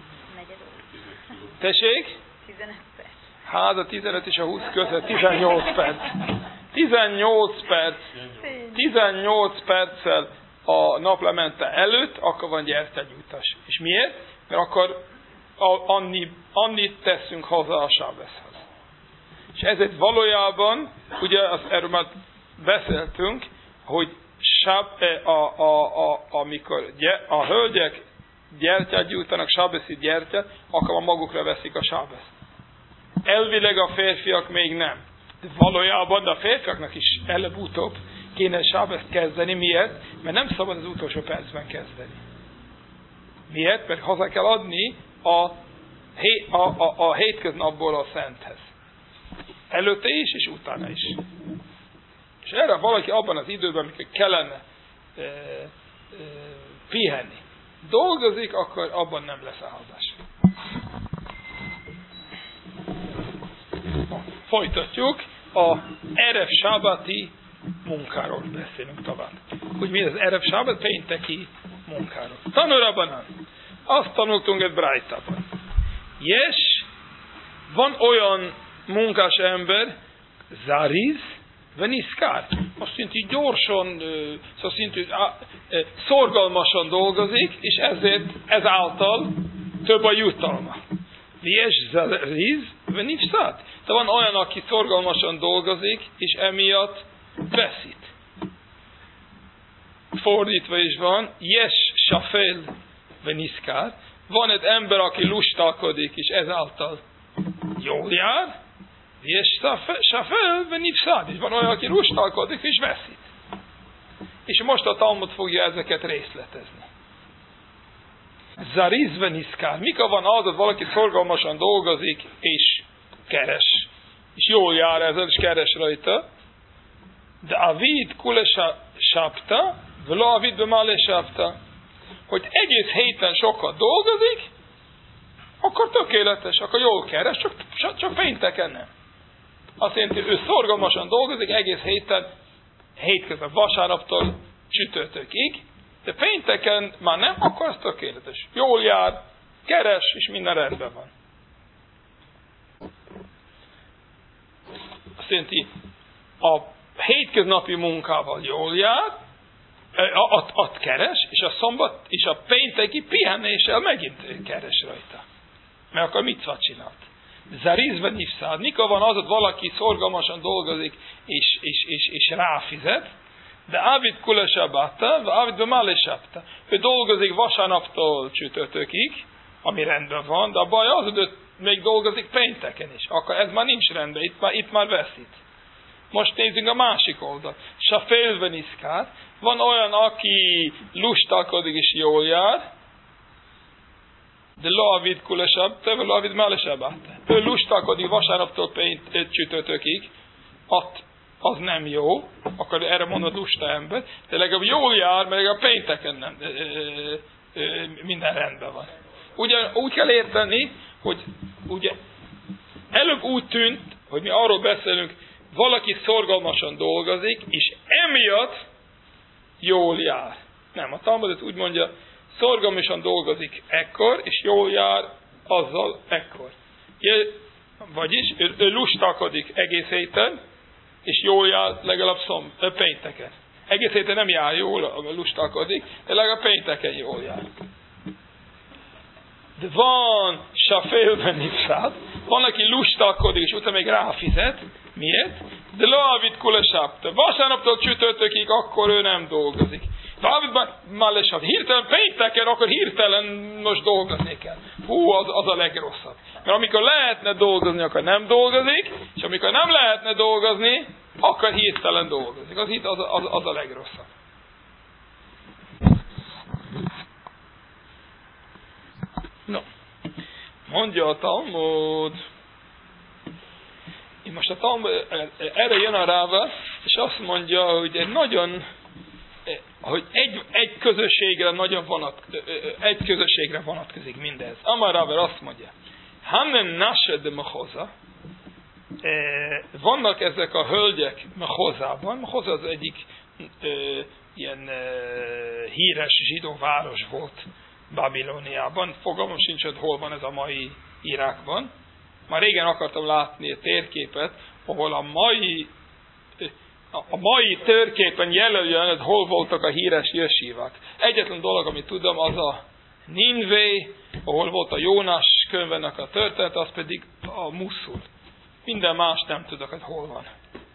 Tessék? tizenöt perc. Hát a tizenöt és a húsz között tizennyolc perc. tizennyolc perc. tizennyolc perccel a naplemente előtt, akkor van gyertyagyújtás. És miért? Mert akkor a, annyi, annyit teszünk haza a sábeszhez. És ezért valójában, ugye azt erről már beszéltünk, hogy sáb, a, a, a, amikor a hölgyek gyertyát gyújtanak, sábeszi gyertyát, akkor magukra veszik a sábeszt. Elvileg a férfiak még nem. De valójában a férfiaknak is előbb-utóbb kéne sábeszt kezdeni. Miért? Mert nem szabad az utolsó percben kezdeni. Miért? Mert haza kell adni a, a, a, a hétköznapból a szenthez. Előtte is, és utána is. És erre valaki abban az időben, amikor kellene e, e, pihenni, dolgozik, akkor abban nem lesz áldás. Folytatjuk. A erev sábati munkáról beszélünk tovább. Úgy mi az erev sábat pénteki munkáról. Tanulában azt tanultunk egy brájtában. Yes, van olyan munkás ember, zariz, veniszkár. Azt jelenti, gyorsan, szóval szintű, szorgalmasan dolgozik, és ezért ezáltal több a jutalma. Yes, zariz, venifszát. De van olyan, aki szorgalmasan dolgozik, és emiatt veszít. Fordítva is van, yes, safel, veniszkár. Van egy ember, aki lustalkodik, és ezáltal jól jár, és safel, venifszád is van olyan, aki lustalkodik, és veszít. És most a Talmud fogja ezeket részletezni. Zariz veniszkár. Mikor van az, hogy valaki szorgalmasan dolgozik, és keres. És jól jár ezzel, és keres rajta. De avid kule sapta, velo avid bemale sapta. Hogy egész héten sokat dolgozik, akkor tökéletes, akkor jól keres, csak, csak pénteken nem. Azt jelenti, ő szorgalmasan dolgozik egész héten, hétköznap vasárnaptól csütörtökig, de pénteken már nem, akkor az tökéletes. Jól jár, keres, és minden rendben van. Azt jelenti, a hétköznapi munkával jól jár, At, at keres, és a szombat, és a pénteki pihenéssel megint keres rajta. Mert akkor mit csinált? Zarizben ifszád. Mikor van az, hogy valaki szorgalmasan dolgozik, és, és, és, és ráfizet, de Ávid kulesabáta, vagy Ávid bemalesabta. Ő dolgozik vasárnaptól csütörtökig, ami rendben van, de a baj az, hogy még dolgozik pénteken is. Akkor ez már nincs rendben, itt már, itt már veszít. Most nézzünk a másik oldalt. Safélven iszkár. Van olyan, aki lustalkodik és jól jár, de loavid kulesabta, vagy loavid malesabáta. Ő lustalkodik vasárnaptól csütörtökig, ott az nem jó, akkor erre mondod lusta ember, de legalább jól jár, mert a pénteken nem, ö, ö, ö, minden rendben van. Ugyan úgy kell érteni, hogy ugye előbb úgy tűnt, hogy mi arról beszélünk, valaki szorgalmasan dolgozik, és emiatt jól jár. Nem, a Talmud úgy mondja, szorgalmasan dolgozik ekkor, és jól jár azzal ekkor. Vagyis ő, ő lustakodik egész héten, és jól jár legalább szom, pénteken. Egész héten nem jár jól, lustakodik, de legalább pénteken jól jár. De van safélben nipsát, van, aki lustakodik, és utána még ráfizet. Miért? De loavit kulesapta. Vasárnaptól csütörtökig, akkor ő nem dolgozik. Loavit malesap. Hirtelen pénteken, akkor hirtelen most dolgozni kell. Hú, az, az a legrosszabb. Mert amikor lehetne dolgozni, akkor nem dolgozik, és amikor nem lehetne dolgozni, akkor hirtelen dolgozik. Az, az, az, az a legrosszabb. No. Mondja a Talmud. Most a Talmud erre jön a Ráva, és azt mondja, hogy egy nagyon, hogy egy, egy közösségre nagyon vonat, egy közösségre vonatkozik mindez. Amar Ráva azt mondja, Hanem nased de mehoza, vannak ezek a hölgyek Mehozában. Mehoza az egyik e, ilyen e, híres zsidó város volt Babilóniában. Fogalmam sincs, hogy hol van ez a mai Irákban. Már régen akartam látni a térképet, ahol a mai, a mai térképen jelöljön, hogy hol voltak a híres jesívák. Egyetlen dolog, amit tudom, az a Ninvé, ahol volt a Jónás könyvének a történet, az pedig a Muszul. Minden más nem tudok, hogy hol van.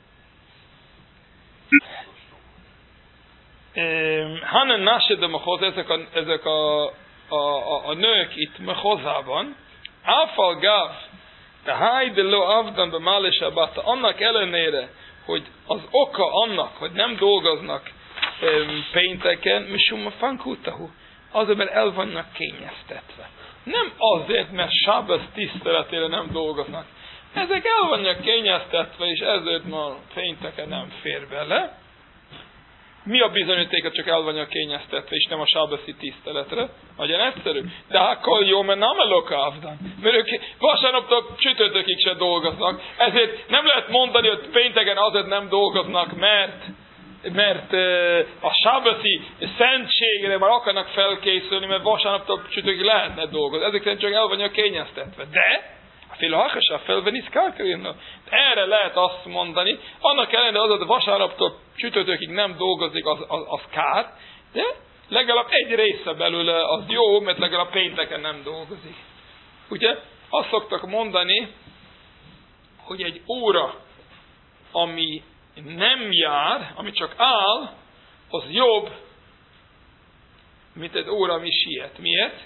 Hanen Nased Mehoz, ezek, a, ezek a, a, a, a nők itt Mehozában, Áfal Gav, de Hájde Lo Avdan Bemale Shabbat, annak ellenére, hogy az oka annak, hogy nem dolgoznak um, pénteken, Mishum Fankutahu, azért, mert el vannak kényeztetve. Nem azért, mert Sábbasz tiszteletére nem dolgoznak. Ezek el vannak kényeztetve, és ezért ma pénteken nem fér bele. Mi a bizonyítéka, csak el vannak kényeztetve, és nem a sábaszi tiszteletre? Nagyon egyszerű. De akkor jó, mert nem elok avdan. Mert ők vasárnaptól csütörtökig se dolgoznak. Ezért nem lehet mondani, hogy pénteken azért nem dolgoznak, mert mert a sábaszi szentségre már akarnak felkészülni, mert vasárnaptól csütörtökig lehetne dolgozni. Ezek szerint csak el vannak kényeztetve. De a filahakasa felveniszkálkörjön. Erre lehet azt mondani, annak ellenére az, hogy vasárnaptól csütörtökig nem dolgozik, az, az, az kár, de legalább egy része belőle az jó, mert legalább pénteken nem dolgozik. Ugye? Azt szoktak mondani, hogy egy óra, ami nem jár, ami csak áll, az jobb, mint egy óra, ami siet. Miért?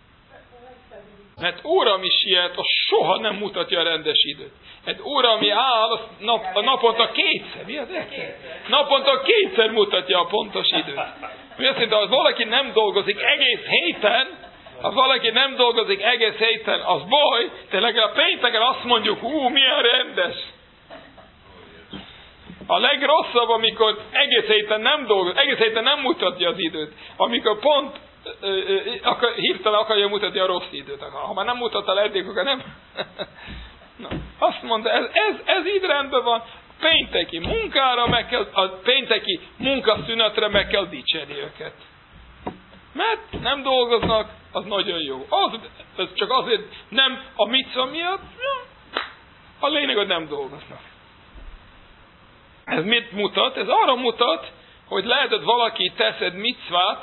Mert óra, ami siet, az soha nem mutatja a rendes időt. Egy óra, ami áll, az nap, a naponta kétszer. Mi az egyszer? Naponta kétszer mutatja a pontos időt. Mi azt mondja, ha valaki nem dolgozik egész héten, ha valaki nem dolgozik egész héten, az baj, de legalább pénteken azt mondjuk, hú, milyen rendes. A legrosszabb, amikor egész héten nem dolgozik, egész héten nem mutatja az időt. Amikor pont akar, hirtelen akarja mutatni a rossz időt. Ha már nem mutatta le eddig, akkor nem. Na, azt mondta, ez, ez, ez így rendben van. Pénteki munkára meg kell, a pénteki munkaszünetre meg kell dicsérni őket. Mert nem dolgoznak, az nagyon jó. Az, ez csak azért nem a micva miatt, a lényeg, hogy nem dolgoznak. Ez mit mutat? Ez arra mutat, hogy lehet, hogy valaki teszed micvát,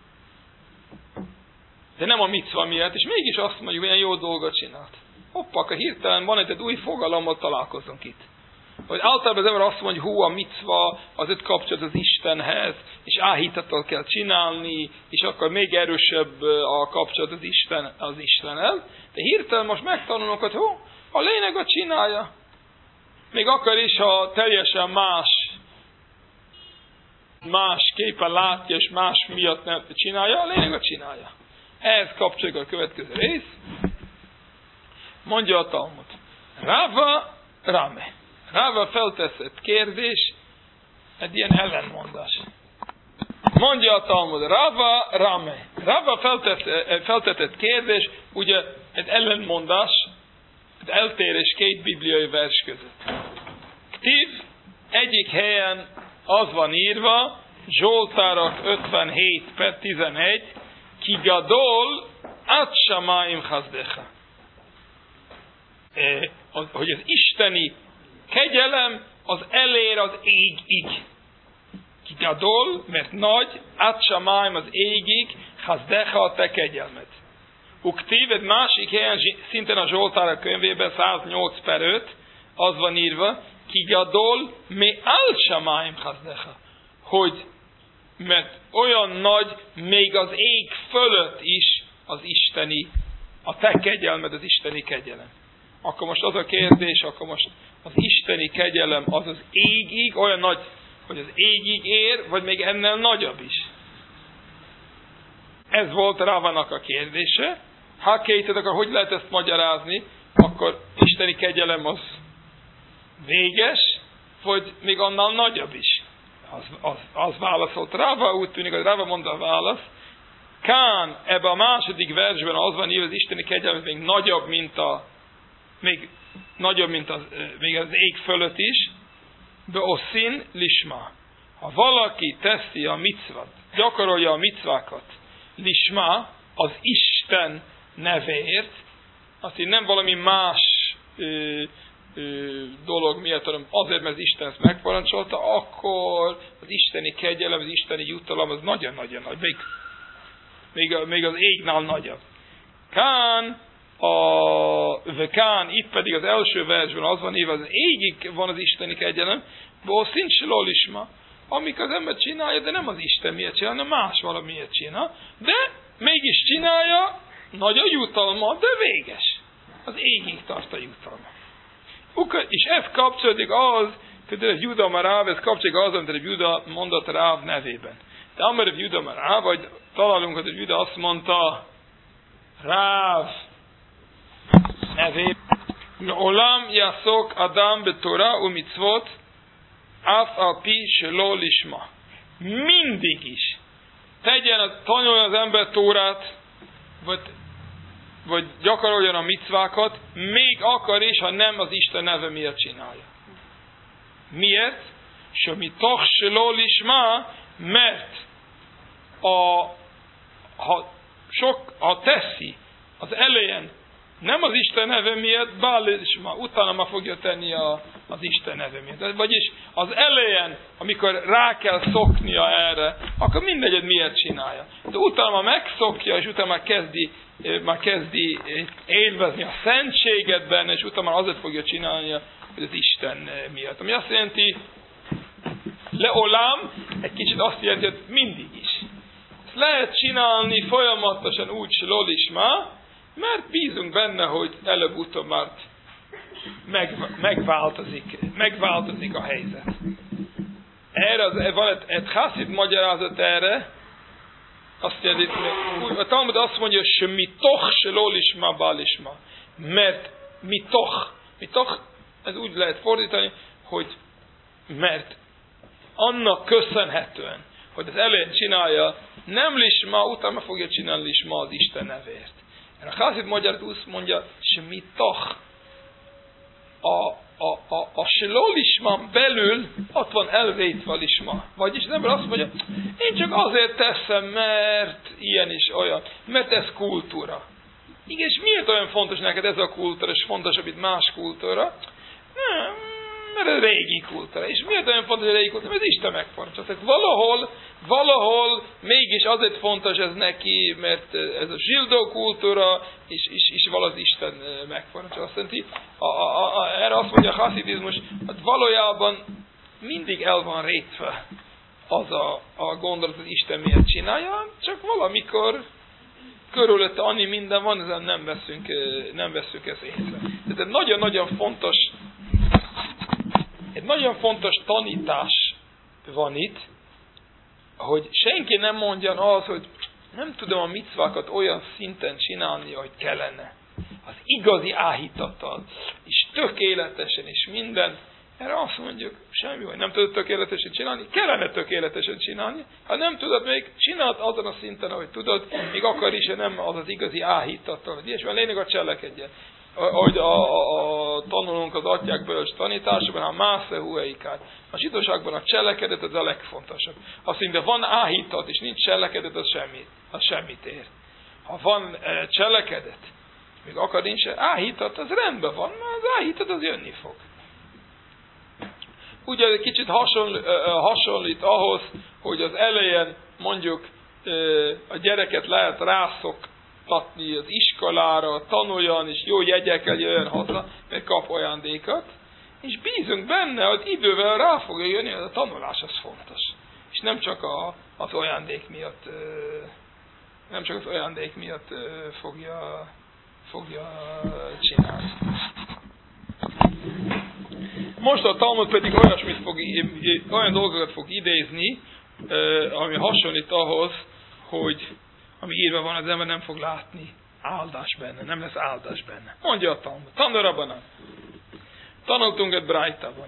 de nem a micva miatt, és mégis azt mondjuk, hogy ilyen jó dolgot csinált. Hoppá, akkor hirtelen van egy új fogalommal találkozunk itt. Hogy általában az ember azt mondja, hogy hú, a micva az öt kapcsolat az Istenhez, és áhítattal kell csinálni, és akkor még erősebb a kapcsolat az Isten, az Istennel. De hirtelen most megtanulunk, hogy hú, a lényeg a csinálja. Még akkor is, ha teljesen más, másképpen látja, és más miatt nem csinálja, a lényeg a csinálja. Ehhez kapcsoljuk a következő rész. Mondja a Talmud. Rava Rame. Ráva felteszett kérdés, egy ilyen ellenmondás. Mondja a Talmud, Rava Rame. Rava feltett, feltetett kérdés, ugye egy ellenmondás, egy eltérés két bibliai vers között. Ktiv, egyik helyen az van írva, Zsoltárok ötvenhét per tizenegy, Ki gadol ad shamayim chazdecha. Hogy az isteni kegyelem az elér az égig. Ki gadol, mert nagy, ad shamayim az égig, chazdecha a te kegyelmed. Uktív, egy másik helyen, szintén a Zsoltárok könyvében, száznyolc per öt, az van írva, Ki gadol, me al shamayim chazdecha. Hogy, mert olyan nagy, még az ég fölött is az isteni, a te kegyelmed, az isteni kegyelem. Akkor most az a kérdés, akkor most az isteni kegyelem az az égig, olyan nagy, hogy az égig ér, vagy még ennél nagyobb is. Ez volt Rávának a kérdése. Ha kéted, akkor hogy lehet ezt magyarázni? Akkor isteni kegyelem az véges, vagy még annál nagyobb is. Az, az, az válaszolt Ráva, úgy tűnik, hogy Ráva mondta a választ. Kán, ebben a második versben az van írva, az isteni kegyelem még nagyobb, mint a még nagyobb, mint az, még az ég fölött is. De oszin lisma. Ha valaki teszi a micvat, gyakorolja a micvákat, lisma, az Isten nevéért, azt így nem valami más ö, ö, dolog miatt, hanem azért, mert az Isten ezt megparancsolta, akkor az isteni kegyelem, az isteni jutalom, az nagyon-nagyon nagy. Még, még, még az égnál nagyobb. Kán, a Vekán, itt pedig az első versben az van írva, az égig van az isteni kegyelem, bószincs lolisma, amik az ember csinálja, de nem az Isten miért csinálja, hanem más valamiért csinál, de mégis csinálja, nagy a jutalma, de véges. Az égig tart a jutalma. És ez kapcsolódik az, például Juda Maráv, ez kapcsolódik az, amit a Juda mondott Ráv nevében. De amire Juda Maráv, vagy találunk, hogy Juda azt mondta, Ráv nevében, Olam yaszok Adam betora u mitzvot, af al pi shelo lishma. Mindig is tegyen, tanuljon az ember Tórát, vagy, vagy gyakoroljon a micvákat, még akar is, ha nem az Isten neve miatt csinálja. Miért? Shemitoch shelo lishma, mert a, ha, sok, ha teszi az elején, nem az Isten neve miatt, bálésma, utána ma fogja tenni a, az Isten neve miatt. Vagyis az elején, amikor rá kell szoknia erre, akkor mindegy, miért csinálja. De utána megszokja, és utána már kezdi, már kezdi élvezni a szentséget benne, és utána már azért fogja csinálni az Isten miatt. Ami azt jelenti, leolám, egy kicsit azt jelenti, hogy mindig is. Ezt lehet csinálni folyamatosan úgy, lolisma, mert bízunk benne, hogy előbb-utóbb már meg, megváltozik, megváltozik a helyzet. Erre az, van egy, egy hászid magyarázat erre, azt jelenti, a Talmud azt mondja, hogy mitoch se lolisma balisma. Mert mitoch, mitoch, ez úgy lehet fordítani, hogy mert annak köszönhetően, hogy az elején csinálja, nem lisma, utána fogja csinálni lisma az Isten nevért. A Hászid magyar azt mondja, smitoch. A, a, a, a selolisma belül ott van elvétve a lisma. Vagyis az ember azt mondja, én csak azért teszem, mert ilyen is olyan. Mert ez kultúra. Igen, és miért olyan fontos neked ez a kultúra, és fontosabb, mint más kultúra? Nem, mert ez régi kultúra. És miért olyan fontos, hogy régi kultúra? Mert ez Isten megparancsol. Tehát valahol, valahol mégis azért fontos ez neki, mert ez a zsidó kultúra, és, és, és valahogy Isten megparancsol. Azt jelenti, a, a, a, erre azt mondja a haszidizmus, hogy valójában mindig el van rétve az a, a gondolat, hogy Isten miért csinálja, csak valamikor körülötte annyi minden van, ezen nem veszünk, nem veszünk ezt észre. Tehát egy nagyon-nagyon fontos Egy nagyon fontos tanítás van itt, hogy senki nem mondjan az, hogy nem tudom a micvákat olyan szinten csinálni, hogy kellene. Az igazi áhítattal, és tökéletesen, és minden, Erre azt mondjuk, semmi baj, nem tudod tökéletesen csinálni, kellene tökéletesen csinálni. Ha nem tudod még, csináld azon a szinten, ahogy tudod, még akar is, nem az az igazi áhítattal, vagy ilyesmi, a lényeg a cselekedjen. Ahogy a, a, a tanulunk az atyák bölcs tanításában, a mászehueikát. A zsidóságban a cselekedet az a legfontosabb. Azt mondja, van áhítat, és nincs cselekedet, az semmit, az semmit ér. Ha van e, cselekedet, még akar nincs áhítat, az rendben van, mert az áhítat az jönni fog. Ugye egy kicsit hasonl, hasonlít ahhoz, hogy az elején mondjuk a gyereket lehet rászoktatni az iskolára, tanuljon, és jó jegyekkel jöjjön haza, mert kap ajándékat, és bízunk benne, hogy idővel rá fogja jönni, hogy a tanulás az fontos. És nem csak a, az ajándék miatt nem csak az ajándék miatt fogja, fogja csinálni. Most a Talmud pedig olyasmit fog, olyan dolgokat fog idézni, ami hasonlít ahhoz, hogy ami írva van, az ember nem fog látni áldás benne, nem lesz áldás benne. Mondja a Talmud. Tanulrabanan. Tanultunk egy Brájtában.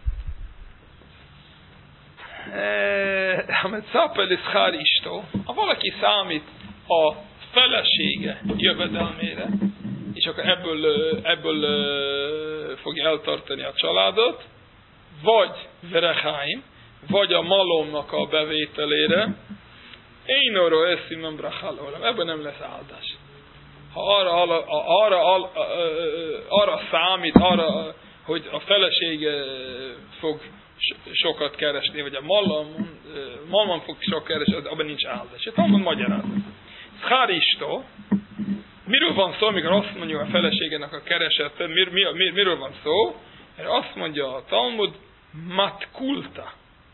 Amit Szapel Iszchár Istó, ha valaki számít a felesége jövedelmére, és akkor ebből, ebből fogja eltartani a családot, vagy Verechaim, vagy a malomnak a bevételére, én arra eszimem brachalolem, ebben nem lesz áldás. Ha arra, arra, arra, arra számít, arra, hogy a felesége fog sokat keresni, vagy a malom, malom fog sok keresni, abban nincs áldás. Ez talán magyarázat. Szcháristó, miről van szó, amikor azt mondja a feleségenek a keresete, mir, mir, mir, miről van szó? Erre azt mondja a Talmud, matkulta.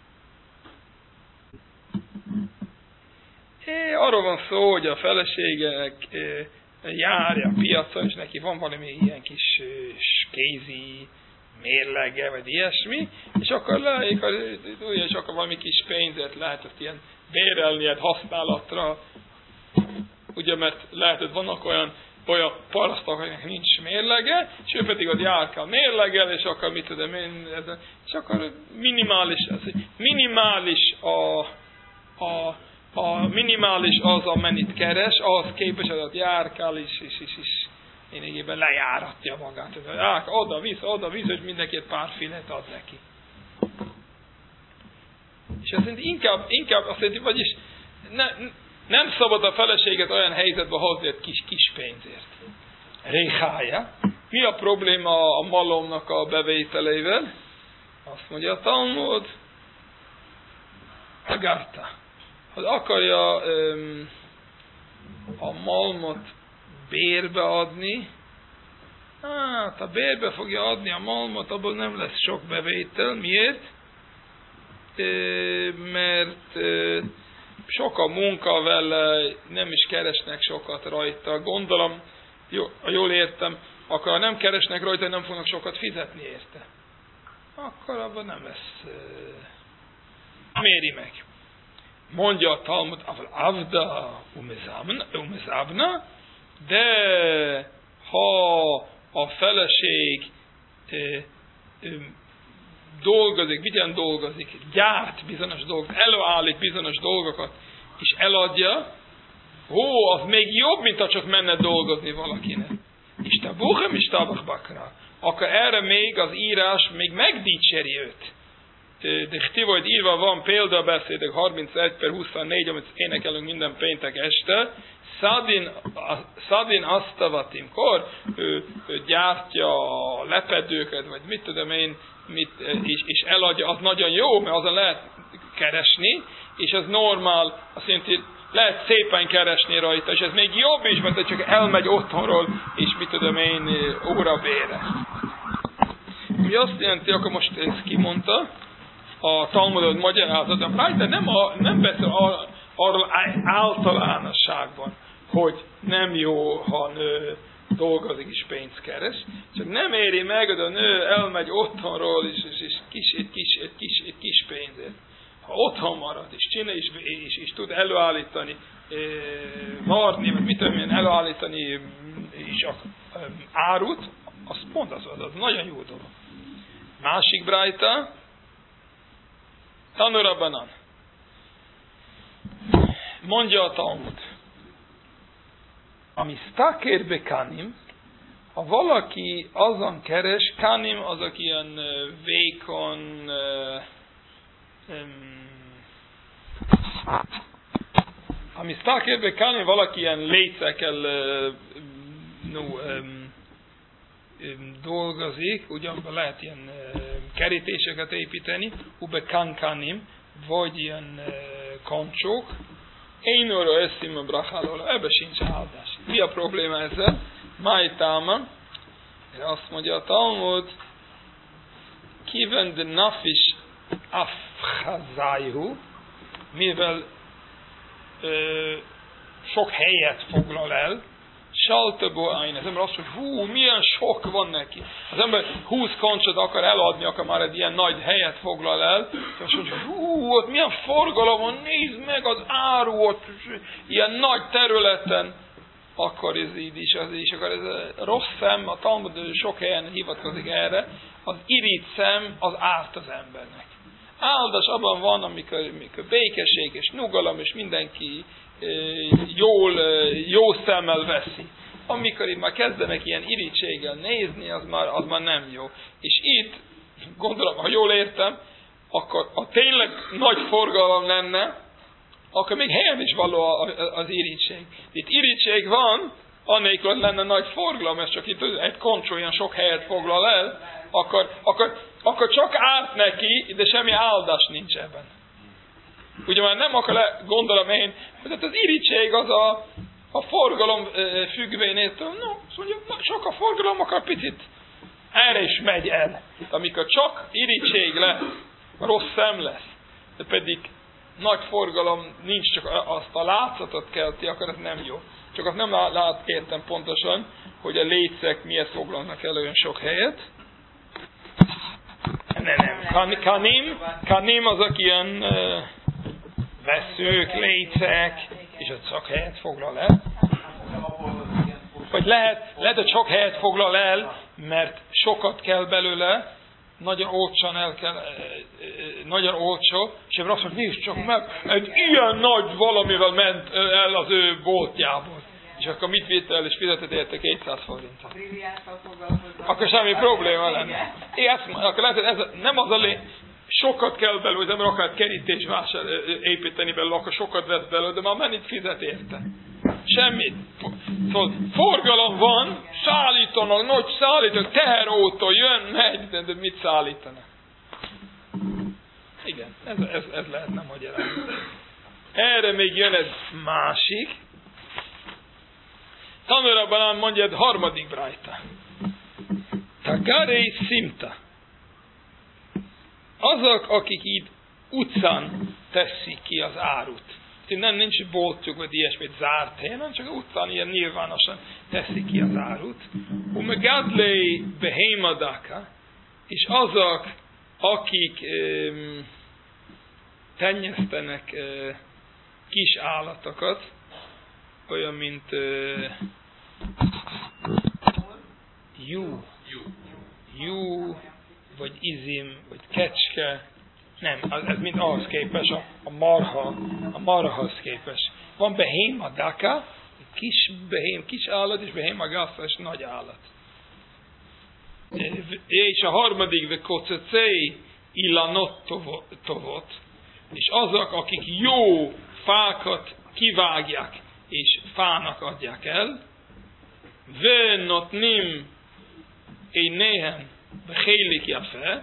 É, arról van szó, hogy a feleségek járja a piacon, és neki van valami ilyen kis kézi mérlege, vagy ilyesmi, és akkor leik, és akkor valami kis pénzet lehet ezt ilyen bérelni, egy használatra, ugye, mert lehet, hogy vannak olyan, olyan parasztok, akiknek nincs mérlege, és ő pedig ott járkál mérlegel, és akkor mit tudom én, és akkor minimális, ez, minimális a, a, a minimális az, amennyit keres, ahhoz képest az ott járkál, és, és, és, és lényegében lejáratja magát. Járkál, oda visz, oda visz, hogy mindenki egy pár filet ad neki. És azt mondja, inkább, inkább azt mondja, vagyis ne, nem szabad a feleséget olyan helyzetbe hozni, egy kis, kis pénzért. Réhája. Mi a probléma a malomnak a bevételeivel? Azt mondja a Talmud, Agarta. Ha akarja öm, a malmot bérbe adni, hát ha bérbe fogja adni a malmot, abból nem lesz sok bevétel. Miért? É, mert é, sok a munka vele, nem is keresnek sokat rajta. Gondolom, jó, jól értem, akkor ha nem keresnek rajta, nem fognak sokat fizetni érte. Akkor abban nem lesz. Méri meg. Mondja a Talmud, avda umezabna, de ha a feleség eh, eh, dolgozik, vigyen dolgozik, gyárt bizonyos dolgokat, előállít bizonyos dolgokat, és eladja, ó, az még jobb, mint ha csak menne dolgozni valakinek. És te buchem is tabakbakra. Akkor erre még az írás még megdicseri őt. De Chtivóid írva van példabeszédek harmincegy per huszonnégy, amit énekelünk minden péntek este. Szadin, Szadin Asztavatimkor ő, ő gyártja a lepedőket, vagy mit tudom én, mit, és, és eladja, az nagyon jó, mert azon lehet keresni, és az normál, azt jelenti, lehet szépen keresni rajta, és ez még jobb is, mert csak elmegy otthonról, és mit tudom én, órabére. Mi azt jelenti, akkor most ezt kimondta, a Talmudod magyarázat, a Brájta nem, a, nem beszél arról általánosságban, hogy nem jó, ha nő dolgozik és pénzt keres, csak nem éri meg, hogy a nő elmegy otthonról és, és, és kis, egy, kis, egy, kis, egy kis pénzért. Ha otthon marad és csinál és, és, és tud előállítani, e, varni, vagy mit tudom én, előállítani és a, e, árut, az pont az, az, az nagyon jó dolog. Másik brájta, Tanura Banan. Mondja a Talmud. Ami stakérbe kanim, ha valaki azon keres, kanim azok ilyen vékon, um, ami stakérbe kanim, valaki ilyen lécekkel uh, no, um, um, dolgozik, ugyanban lehet ilyen uh, kerítéseket építeni, ube kankanim, vagy ilyen uh, kancsók, én orra eszim a brachálóra, ebbe sincs áldás. Mi a probléma ezzel? Máj táma, azt mondja a Talmud, kiven de nafis afchazájú, mivel ö, sok helyet foglal el, saltabó ájn, az ember azt mondja, hú, milyen sok van neki. Az ember húsz kancsot akar eladni, akar már egy ilyen nagy helyet foglal el, és azt mondja, hú, ott milyen forgalom van, nézd meg az áru ott, ilyen nagy területen, akkor ez így is, az is, akkor ez rossz szem, a Talmud sok helyen hivatkozik erre, az irigy szem az árt az embernek. Áldás abban van, amikor, amikor békesség és nyugalom, és mindenki jól, jó szemmel veszi. Amikor itt már kezdenek ilyen irítséggel nézni, az már, az már nem jó. És itt, gondolom, ha jól értem, akkor ha tényleg nagy forgalom lenne, akkor még helyen is való az irítség. Itt irítség van, annélkül lenne nagy forgalom, ez csak itt egy koncsó ilyen sok helyet foglal el, akkor, akkor, akkor csak árt neki, de semmi áldás nincs ebben. Ugye már nem akar le, gondolom én, hogy az irítség az a, a forgalom függvényétől, no, azt mondja, na, sok a forgalom, akkor picit erre is megy el. Amikor csak irítség lesz, rossz szem lesz, de pedig nagy forgalom nincs, csak azt a látszatot kelti, akkor ez nem jó. Csak azt nem lát, értem pontosan, hogy a lécek miért foglalnak el olyan sok helyet. Nem, nem. Kan, kanim, kanim azok ilyen uh, veszők, lécek, és ott sok helyet foglal el. Vagy lehet, lehet, hogy sok helyet foglal el, mert sokat kell belőle, nagyon olcsóan el kell, nagyon olcsó, és ebben azt mondja, nézd csak meg, egy ilyen nagy valamivel ment el az ő boltjából. És akkor mit vitt el, és fizetett érte kétszáz forintot. Akkor semmi probléma lenne. Ezt, akkor lehet, ez nem az a lé... Sokat kell belőle, az ember akar kerítés vásár, építeni belőle, akkor sokat vesz belőle, de már mennyit fizet érte? Semmit. Szóval forgalom van, szállítanak, nagy szállítanak, teherautó jön, megy, de, de mit szállítanak? Igen, ez, ez, ez lehetne magyarázni. Erre még jön egy másik. Tanura Banan mondja egy harmadik brájta. Takarei szimta. Azok, akik így utcán teszik ki az árut. Nem nincs boltjuk, vagy ilyesmit zárt helyen, hanem csak utcán ilyen nyilvánosan teszik ki az árut. Umegadlei behémadaka, és azok, akik um, tenyesztenek uh, kis állatokat, olyan, mint uh, jú, jú, vagy izim, vagy kecske, nem, ez mind ahhoz képes, a, a marha, a marhahoz képes. Van behémadaka, kis behém, kis állat, és behémagasza, és nagy állat. És a harmadik, ve kocecei illanot tovot, és azok, akik jó fákat kivágják, és fának adják el, ve notnim énéhen bechélik jafe,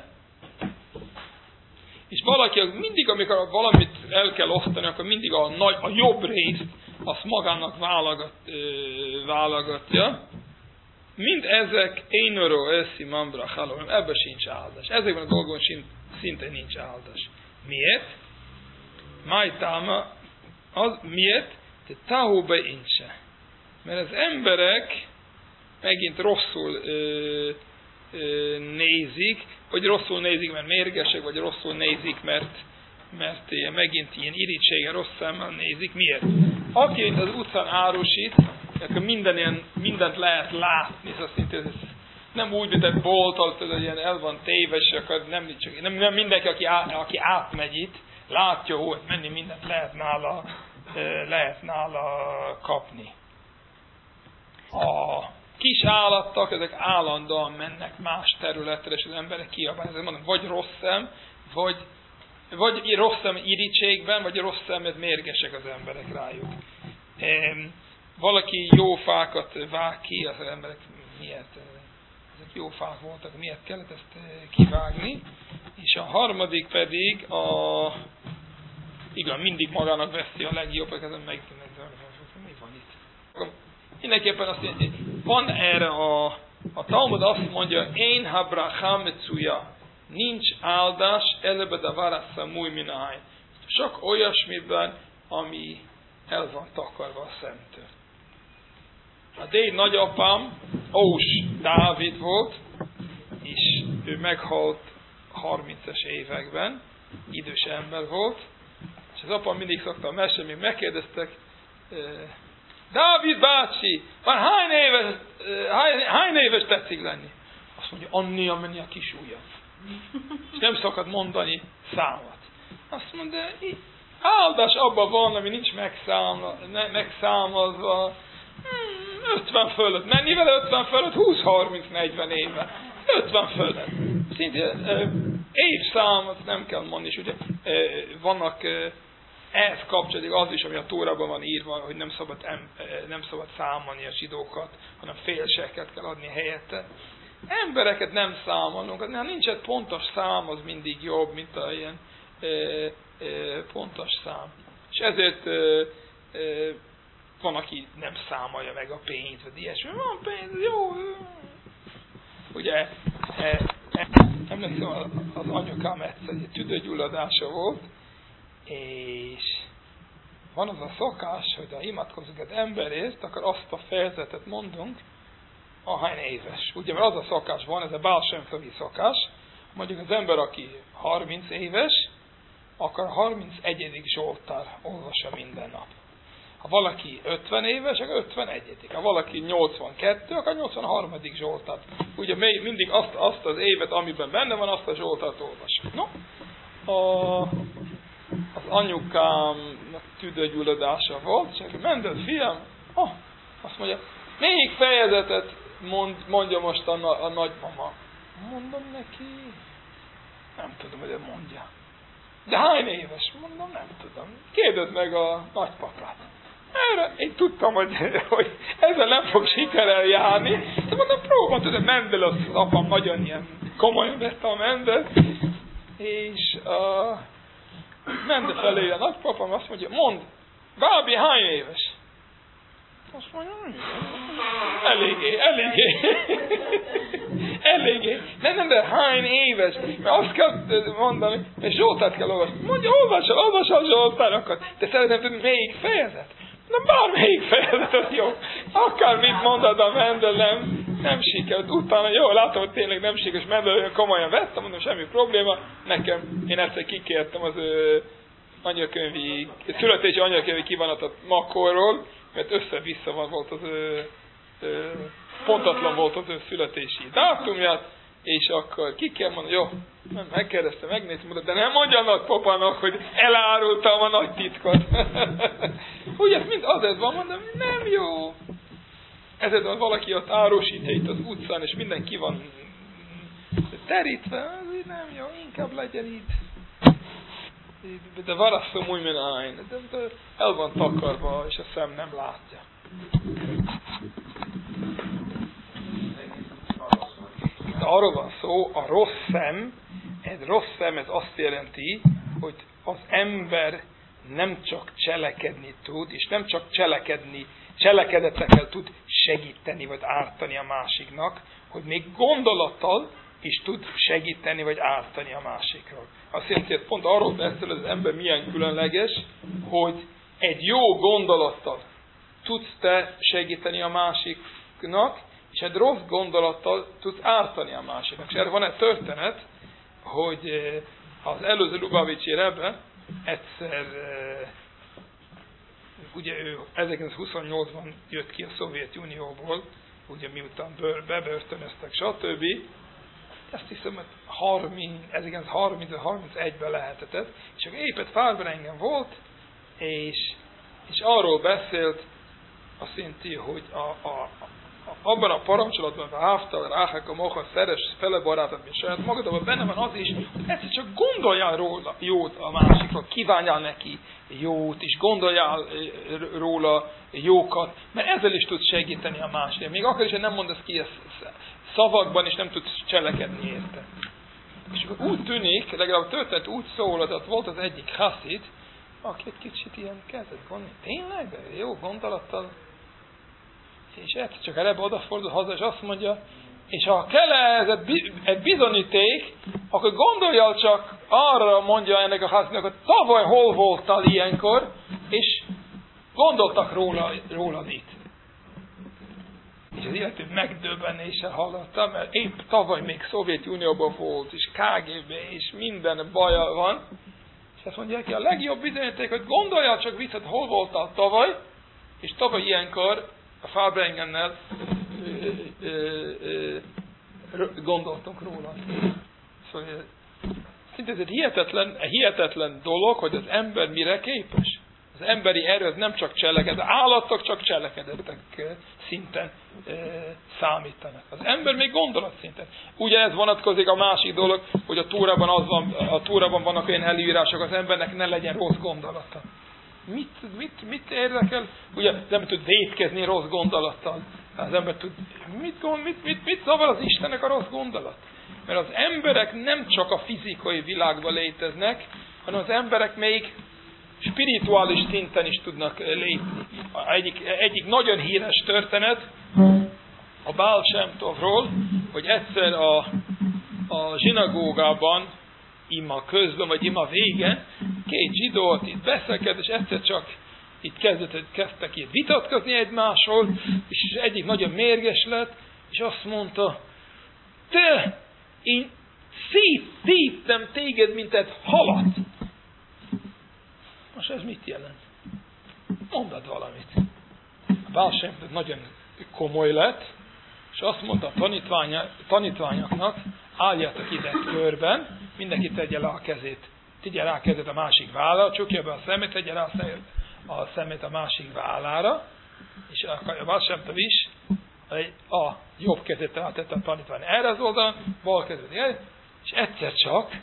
és valaki mindig, amikor valamit el kell osztani, akkor mindig a, nagy, a jobb részt azt magának válogat, ö, válogatja. Mind ezek énöró eszi mambra halom, ebben sincs áldás. Ezekben a dolgon szinte nincs áldás. Miért? Májtáma, az miért? Te tahóba incse. Mert az emberek megint rosszul ö, ö, nézik, vagy rosszul nézik, mert mérgesek, vagy rosszul nézik, mert, mert ilyen, megint ilyen irítsége rossz szemmel nézik. Miért? Aki az utcán árusít, akkor minden ilyen, mindent lehet látni, szóval szinte ez nem úgy, mint egy bolt, hogy ilyen el van téve, és akkor nem, nem, nem mindenki, aki, á, aki átmegy itt, látja, hogy menni mindent lehet nála, lehet nála kapni. A kis állattak, ezek állandóan mennek más területre, és az emberek kiabálnak. Ezért mondom, vagy rossz szem, vagy, vagy rossz szem irítségben, vagy rossz szemet mérgesek az emberek rájuk. Valaki jó fákat vág ki, az emberek miért, ezek jó fák voltak, miért kellett ezt kivágni. És a harmadik pedig a, igen, mindig magának veszi a legjobb, ezen meg, mi van itt? Mindenképpen azt mondja, van erre a, a Talmud azt mondja, én ha bracha metzuya, nincs áldás, elebe de varassa múj minahány. Sok olyasmiben, ami el van takarva a szemtől. A déd nagyapám, Ós Dávid volt, és ő meghalt harmincas években, idős ember volt, és az apám mindig szokta mesélni, még megkérdeztek, Dávid bácsi, már hány éves, hány, hány éves tetszik lenni? Azt mondja, annyi, amennyi a kis ujjam. És nem szokott mondani számot. Azt mondja, áldás abban van, ami nincs megszámolva, megszámolva, ötven fölött. Mennyivel ötven fölött? húsz, harminc, negyven éve. ötven fölött. Szintén évszámot nem kell mondani, és ugye vannak ehhez kapcsolódik az is, ami a Tórában van írva, hogy nem szabad, em, nem szabad számolni a zsidókat, hanem félseket kell adni helyette. Embereket nem számolunk, ha nincs egy pontos szám, az mindig jobb, mint a ilyen e, e, pontos szám. És ezért e, e, van, aki nem számolja meg a pénzt, vagy ilyesmi. Van pénz, jó. Ugye, e, e, emlékszem, az, az anyukám egyszer egy tüdőgyulladása volt, és van az a szokás, hogy ha imádkozunk egy emberért, akkor azt a fejezetet mondunk, ahány éves. Ugye, mert az a szokás van, ez a Baal Shem Tovi szokás, mondjuk az ember, aki harminc éves, akkor harmincegyedik Zsoltár olvassa minden nap. Ha valaki ötven éves, akkor ötvenegyedik Ha valaki nyolcvankettő, akkor nyolcvanharmadik Zsoltár. Ugye mindig azt, azt az évet, amiben benne van, azt a Zsoltárt olvassa. No? A, az anyukámnak tüdőgyulladása volt, és akkor Mendel fiam, oh, azt mondja, melyik fejezetet mond, mondja most a, a nagymama? Mondom neki, nem tudom, hogy ő mondja. De hány éves? Mondom, nem tudom. Kérdezd meg a nagypapát. Erre én tudtam, hogy, hogy ezzel nem fog sikerrel járni. De mondom, próbálom, hogy a Mendel, az apám nagyon ilyen komolyan vette a Mendel. És a Mendel felé a nagypapám azt mondja, mondd, Gábi hány éves? Azt mondja, eléggé, eléggé. Eléggé. Nem, nem, de hány éves? Mert azt kell mondani, és Zsoltárt kell olvasni. Mondja, olvasol, olvasol Zsoltárokat. De szeretném tudni, melyik fejezet? Na, bármelyik fejezet, az jó. Akármit mondod a Mendel, nem, nem sikerült. Utána, jó, látom, hogy tényleg nem sikerült, és Mendel komolyan vettem, mondom, semmi probléma. Nekem, én egyszer kikértem az ö, anyakönyvi, születési anyakönyvi kivonatot Makkorról, mert össze-vissza van volt az ö, ö, pontatlan volt az ő születési dátumját, és akkor ki kell mondani, jó, megkérdezte, megnéztem, de nem mondja a nagypapának, hogy elárultam a nagy titkot. Ugye, mind azért van, mondom, nem jó. Ezért van valaki ott árusítja itt az utcán, és mindenki van terítve, az így nem jó, inkább legyen itt. De varasszom úgy, mint ájn. De el van takarva, és a szem nem látja. De arról van szó, a rossz szem, egy rossz szem, ez azt jelenti, hogy az ember nem csak cselekedni tud, és nem csak cselekedni, cselekedetekkel tud segíteni, vagy ártani a másiknak, hogy még gondolattal is tud segíteni, vagy ártani a másikról. Azt jelenti, hogy pont arról beszél, hogy az ember milyen különleges, hogy egy jó gondolattal tudsz te segíteni a másiknak, és egy rossz gondolattal tudsz ártani a másiknak. És erre van egy történet, hogy az előző Lubavicsi Rebbe egyszer, ugye ő ezerkilencszázhuszonnyolcban jött ki a Szovjetunióból, ugye miután bebörtönöztek, stb. Azt hiszem, hogy harminc, harminc-harmincegyben lehetett ez, és akkor éppen Farbrengen volt, és, és arról beszélt, azt jelenti, hogy a, a, a, abban a parancsolatban, a Haftal, Ráhek, a Moha, szeres fele barátod, mint saját magadban benne van az is, hogy egyszer csak gondoljál róla jót a másikról, kívánjál neki jót, és gondoljál róla jókat, mert ezzel is tudsz segíteni a másik. Még akkor is, hogy nem mondasz ki ezt szavakban, és nem tudsz cselekedni érte. És akkor úgy tűnik, legalább a történet úgy szól, hogy volt az egyik haszid, aki egy kicsit ilyen kezdett gondolni, tényleg? Jó gondolattal. És egyszer csak előbb odafordul haza, és azt mondja, és ha kell ez egy bizonyíték, akkor gondoljál csak arra, mondja ennek a haszidnak, hogy tavaly hol voltál ilyenkor, és gondoltak róla, rólad itt. És az illető megdöbbenéssel hallotta, mert épp tavaly még Szovjetunióban volt, és ká gé bé, és minden baja van. És azt mondják, hogy a legjobb bizonyíték, hogy gondoljál csak vissza, hol voltál tavaly, és tavaly ilyenkor a Farbrengennel gondoltunk róla. Szóval szinte ez egy hihetetlen, hihetetlen dolog, hogy az ember mire képes. Az emberi erő nem csak cselekedet, állatok csak cselekedettek szinten e, számítanak. Az ember még gondolat szinten. Ugye ez vonatkozik a másik dolog, hogy a Tórában, az van, a Tórában vannak olyan előírások, az embernek ne legyen rossz gondolata. Mit, mit, mit érdekel? Ugye az ember tud vétkezni rossz gondolattal. Az ember tud, mit, mit, mit, mit zavar az Istennek a rossz gondolat? Mert az emberek nem csak a fizikai világban léteznek, hanem az emberek még spirituális szinten is tudnak lépni. Egyik, egyik nagyon híres történet a Baal Shem Tovról, hogy egyszer a, a zsinagógában ima közben, vagy ima vége, két zsidót itt beszélget, és egyszer csak itt kezdett, kezdtek itt vitatkozni egymásról, és egyik nagyon mérges lett, és azt mondta, te, én széttéptem téged, mint egy halat. Most ez mit jelent? Mondad valamit. A Baal Shem Tov nagyon komoly lett, és azt mondta a tanítványa, tanítványoknak, álljatok ide körben, mindenki tegye le a kezét. Tegye rá a kezét a másik vállára, csukja be a szemét, tegye rá a szemét a másik vállára, és a Baal Shem Tov is a jobb kezét rátette a tanítvány erre az oldalon, bal kezét erre, és egyszer csak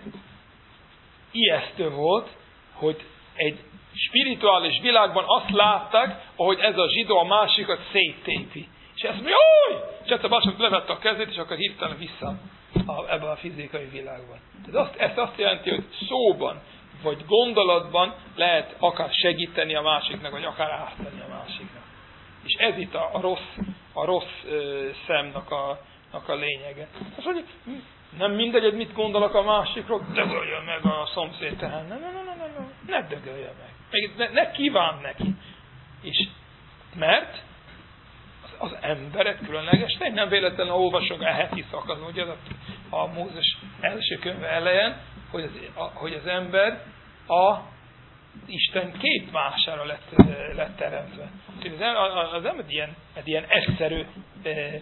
ijesztő volt, hogy egy spirituális világban azt látták, ahogy ez a zsidó a másikat széttépi. És ezt mondja, jaj! És egyszer mások levette a kezét, és akkor hirtelen vissza a, ebben a fizikai világban. Ez azt, ezt azt jelenti, hogy szóban, vagy gondolatban lehet akár segíteni a másiknak, vagy akár ártani a másiknak. És ez itt a, a rossz, a rossz ö, szemnek a, a lényege. Azt mondja, nem mindegy, hogy mit gondolok a másikról, dögölje meg a szomszéd tehát. Nem, nem, nem, nem, nem, ne dögölje meg. Meg ne, ne kíván neki. És mert az, az emberek különleges, nem véletlenül olvasok a heti szakaszon, ugye a, a Mózes első könyve elején, hogy az, a, hogy az ember a Isten képmására lett, lett teremtve. Az, az ember ilyen, egy ilyen egyszerű e, e,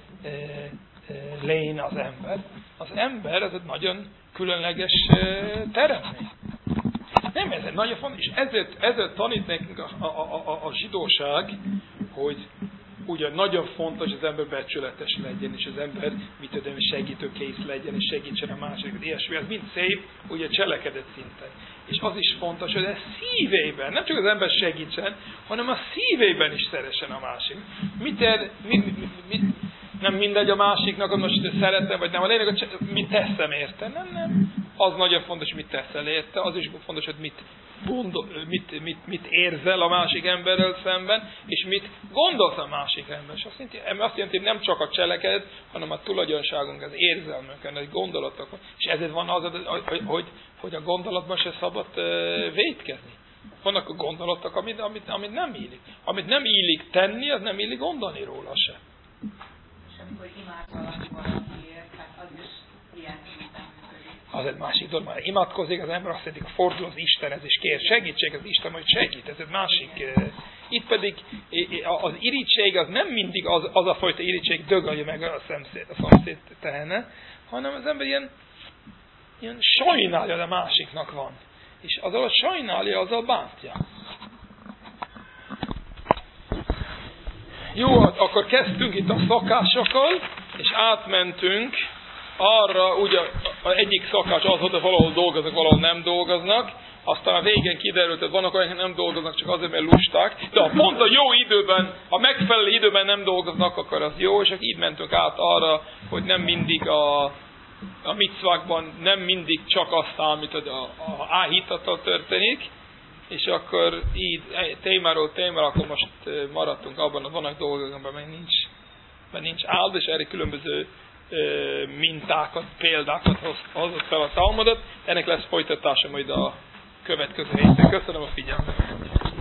lény az ember. Az ember ez egy nagyon különleges teremtmény. Nem, ez egy nagyon fontos, és ezért, ezért tanít nekünk a, a, a, a zsidóság, hogy ugye nagyon fontos, hogy az ember becsületes legyen, és az ember, mit tudom, segítőkész legyen, és segítsen a másikat. Ilyesmi, ez mind szép, ugye cselekedet szinten. És az is fontos, hogy ez szívében, nem csak az ember segítsen, hanem a szívében is szeressen a másik. Mit, er, mit, mit, mit nem mindegy a másiknak, hogy most szeretem, vagy nem. A lényeg, hogy mit teszem érte. Nem, nem. Az nagyon fontos, hogy mit teszel érte. Az is fontos, hogy mit, gondol, mit, mit, mit érzel a másik emberrel szemben, és mit gondolsz a másik ember. És azt jelenti, azt jelenti, hogy nem csak a cselekedet, hanem a tulajdonságunk, az érzelmünk, a gondolatok. És ezért van az, hogy, hogy, hogy a gondolatban se szabad vétkezni. Vannak a gondolatok, amit, amit, amit nem illik. Amit nem illik tenni, az nem illik gondolni róla se. Amikor imádkozik valakiért, hát az is ilyen szinten működik. Az egy másik dolog, már imádkozik az ember, azt jelenti, hogy fordul az Istenhez, és kér segítség az Isten, hogy segít, ez egy másik, Itt pedig az irigység az nem mindig az, az a fajta irigység dögölje meg a szomszéd, a szomszéd tehene, hanem az ember ilyen, ilyen sajnálja, de másiknak van. És az, ahogy sajnálja, azzal bántja. Jó, akkor kezdtünk itt a szokásokkal, és átmentünk arra, ugye az egyik szokás az, hogy valahol dolgoznak, valahol nem dolgoznak, aztán a végén kiderült, hogy vannak olyanok, nem dolgoznak csak azért, mert lusták, de ha pont a jó időben, a megfelelő időben nem dolgoznak, akkor az jó, és akkor így mentünk át arra, hogy nem mindig a, a micvákban nem mindig csak azt számít, hogy a, a áhítattal történik, és akkor így témáról témára, akkor most maradtunk abban, hogy vannak dolgok, amiben meg nincs, mert nincs áld, és erre különböző mintákat, példákat hozott fel a Talmudot. Ennek lesz folytatása majd a következő héten. Köszönöm a figyelmet!